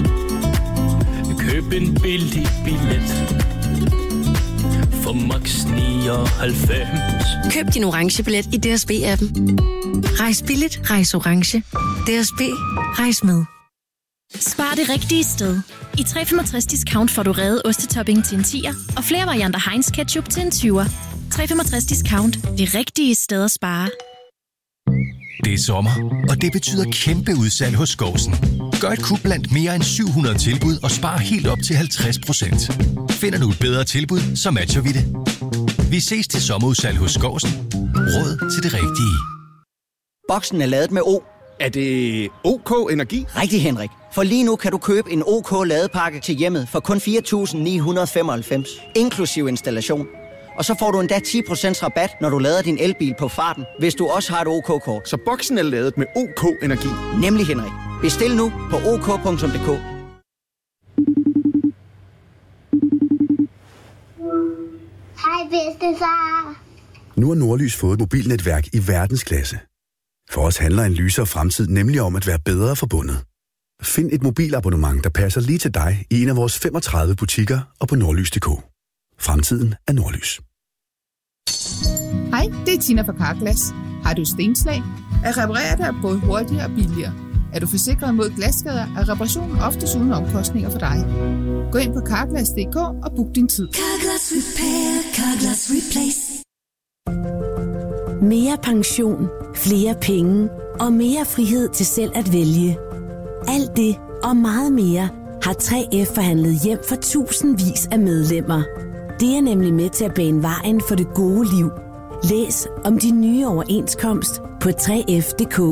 Køb en billig billet for max nioghalvfems. Køb din orange billet i D S B-appen. Rejs billigt, rejs orange. D S B, rejs med. Spar det rigtige sted. I tre komma femogtres discount får du reddet ostetopping til en tier og flere varianter Heinz ketchup til en tyver. tre komma femogtres discount. Det rigtige sted at spare. Det er sommer, og det betyder kæmpe udsalg hos Skovsen. Gør et kub blandt mere end syv hundrede tilbud og spar helt op til halvtreds procent. Finder du et bedre tilbud, så matcher vi det. Vi ses til sommerudsalg hos Skovsen. Råd til det rigtige. Boksen er ladet med O. Er det OK Energi? Rigtig, Henrik. For lige nu kan du købe en OK ladepakke til hjemmet for kun fire tusind ni hundrede femoghalvfems, inklusiv installation. Og så får du endda ti procent rabat, når du lader din elbil på farten, hvis du også har et OK-kort. Så boksen er ladet med OK Energi? Nemlig, Henrik. Bestil nu på ok punktum d k. Hej bedstefar. Nu har Nordlys fået et mobilnetværk i verdensklasse. For os handler en lysere fremtid nemlig om at være bedre forbundet. Find et mobilabonnement, der passer lige til dig i en af vores femogtredive butikker og på nordlys punktum d k. Fremtiden er Nordlys. Hej, det er Tina fra Carglass. Har du stenslag? At reparere det er både hurtigere og billigere. Er du forsikret mod glasskader, er reparationen oftest uden omkostninger for dig. Gå ind på carglass punktum d k og book din tid. Carglass Repair, Carglass Replace. Mere pension, flere penge og mere frihed til selv at vælge. Alt det og meget mere har tre F forhandlet hjem for tusindvis af medlemmer. Det er nemlig med til at bane vejen for det gode liv. Læs om de nye overenskomst på tre F punktum d k.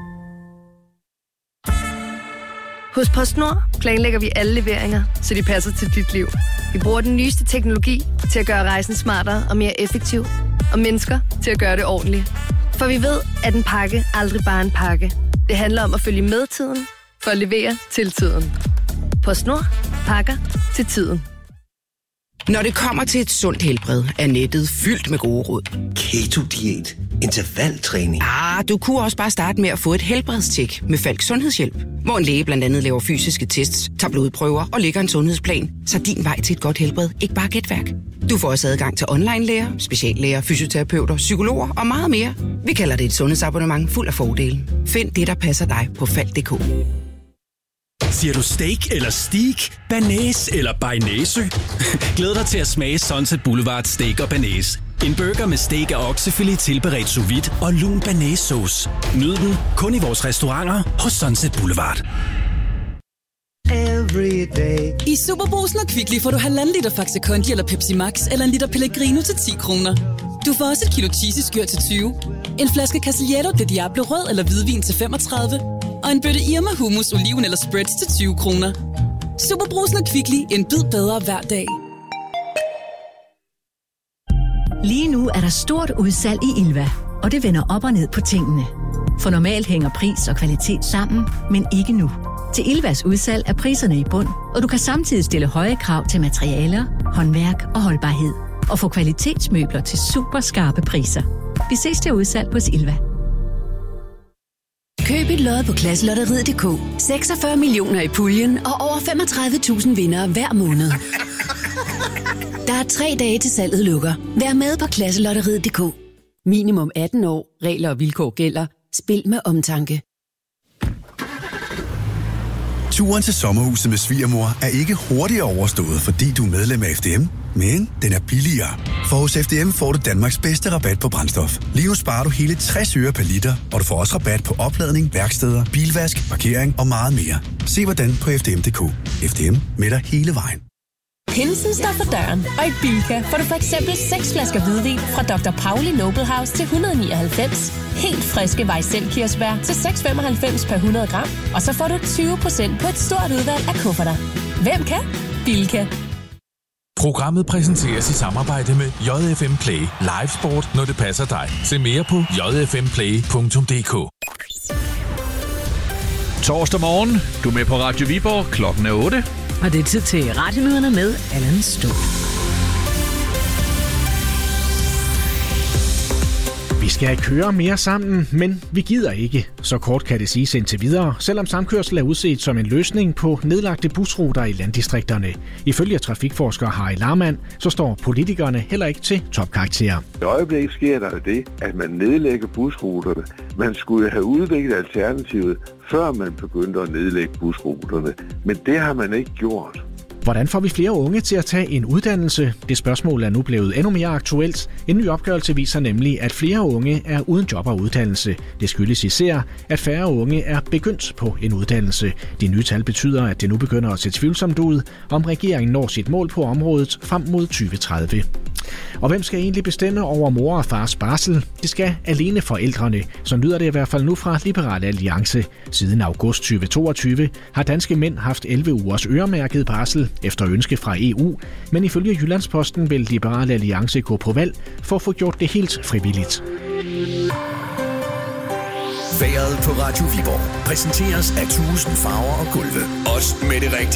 Hos PostNord planlægger vi alle leveringer, så de passer til dit liv. Vi bruger den nyeste teknologi til at gøre rejsen smartere og mere effektiv, og mennesker til at gøre det ordentligt. For vi ved, at en pakke aldrig bare er en pakke. Det handler om at følge med tiden, for at levere til tiden. PostNord. Pakker til tiden. Når det kommer til et sundt helbred, er nettet fyldt med gode råd. Keto-diæt, intervaltræning. Ah, du kunne også bare starte med at få et helbredstjek med Falk Sundhedshjælp, hvor en læge blandt andet laver fysiske tests, tager blodprøver og lægger en sundhedsplan, så din vej til et godt helbred ikke bare er gætværk. Du får også adgang til online-læger, speciallæger, fysioterapeuter, psykologer og meget mere. Vi kalder det et sundhedsabonnement fuld af fordele. Find det, der passer dig på falk punktum d k. Siger du steak eller steak, banæs eller bearnaise? Glæd dig til at smage Sunset Boulevard Steak og Banæs. En burger med steak og oksefilet tilberedt sous vide og lun banæssauce. Nyd den kun i vores restauranter hos Sunset Boulevard. I Superbrugsen og Kvickly får du halvanden liter Faxe Kondi eller Pepsi Max eller en liter Pellegrino til ti kroner. Du får også et kilo cheesy-skyr til tyve, en flaske Castillejo de Diablo rød eller hvidvin til femogtredive og en bøtte Irma hummus, oliven eller spreads til tyve kroner. Superbrugsen og Kvickly, en bid bedre hver dag. Lige nu er der stort udsalg i Ilva, og det vender op og ned på tingene. For normalt hænger pris og kvalitet sammen, men ikke nu. Til Ilvas udsalg er priserne i bund, og du kan samtidig stille høje krav til materialer, håndværk og holdbarhed. Og få kvalitetsmøbler til super skarpe priser. Vi ses til udsalg hos Ilva. Køb et lod på Klasselotteriet punktum d k. seksogfyrre millioner i puljen og over femogtredive tusind vindere hver måned. Der er tre dage til salget lukker. Vær med på Klasselotteriet punktum d k. Minimum atten år. Regler og vilkår gælder. Spil med omtanke. Turen til sommerhuset med svigermor er ikke hurtigere overstået, fordi du er medlem af F D M, men den er billigere. For hos F D M får du Danmarks bedste rabat på brændstof. Lige nu sparer du hele tres øre per liter, og du får også rabat på opladning, værksteder, bilvask, parkering og meget mere. Se hvordan på f d m punktum d k. F D M med dig hele vejen. Pinsen står for døren, og i Bilka får du for eksempel seks flasker hvidvin fra doktor Pauli Noble House til et hundrede og nioghalvfems. Helt friske Weissel-kirsebær til seks komma femoghalvfems per hundrede gram. Og så får du tyve procent på et stort udvalg af kufferter. Hvem kan? Bilka. Programmet præsenteres i samarbejde med J F M Play. Live sport, når det passer dig. Se mere på j f m play punktum d k. Torsdag morgen. Du er med på Radio Viborg. Klokken er otte. Og det er tid til radionyhederne med Allan Stå. Vi skal køre mere sammen, men vi gider ikke. Så kort kan det siges indtil videre, selvom samkørsel er udset som en løsning på nedlagte busruter i landdistrikterne. Ifølge trafikforsker Harry Larmand, så står politikerne heller ikke til topkarakterer. I øjeblikket sker der det, at man nedlægger busruterne. Man skulle have udviklet alternativet, før man begyndte at nedlægge busruterne. Men det har man ikke gjort. Hvordan får vi flere unge til at tage en uddannelse? Det spørgsmål er nu blevet endnu mere aktuelt. En ny opgørelse viser nemlig, at flere unge er uden job og uddannelse. Det skyldes især, at færre unge er begyndt på en uddannelse. De nye tal betyder, at det nu begynder at se tvivlsomt ud, om regeringen når sit mål på området frem mod tyve tredive. Og hvem skal egentlig bestemme over mor og fars barsel? Det skal alene forældrene. Så lyder det i hvert fald nu fra Liberal Alliance. Siden august tyve toogtyve har danske mænd haft elleve ugers øremærket barsel efter ønske fra E U. Men ifølge Jyllandsposten vil Liberal Alliance gå på valg for at få gjort det helt frivilligt. Vejret på Radio Viborg præsenteres af tusind farver og gulve. Også med det rigtige.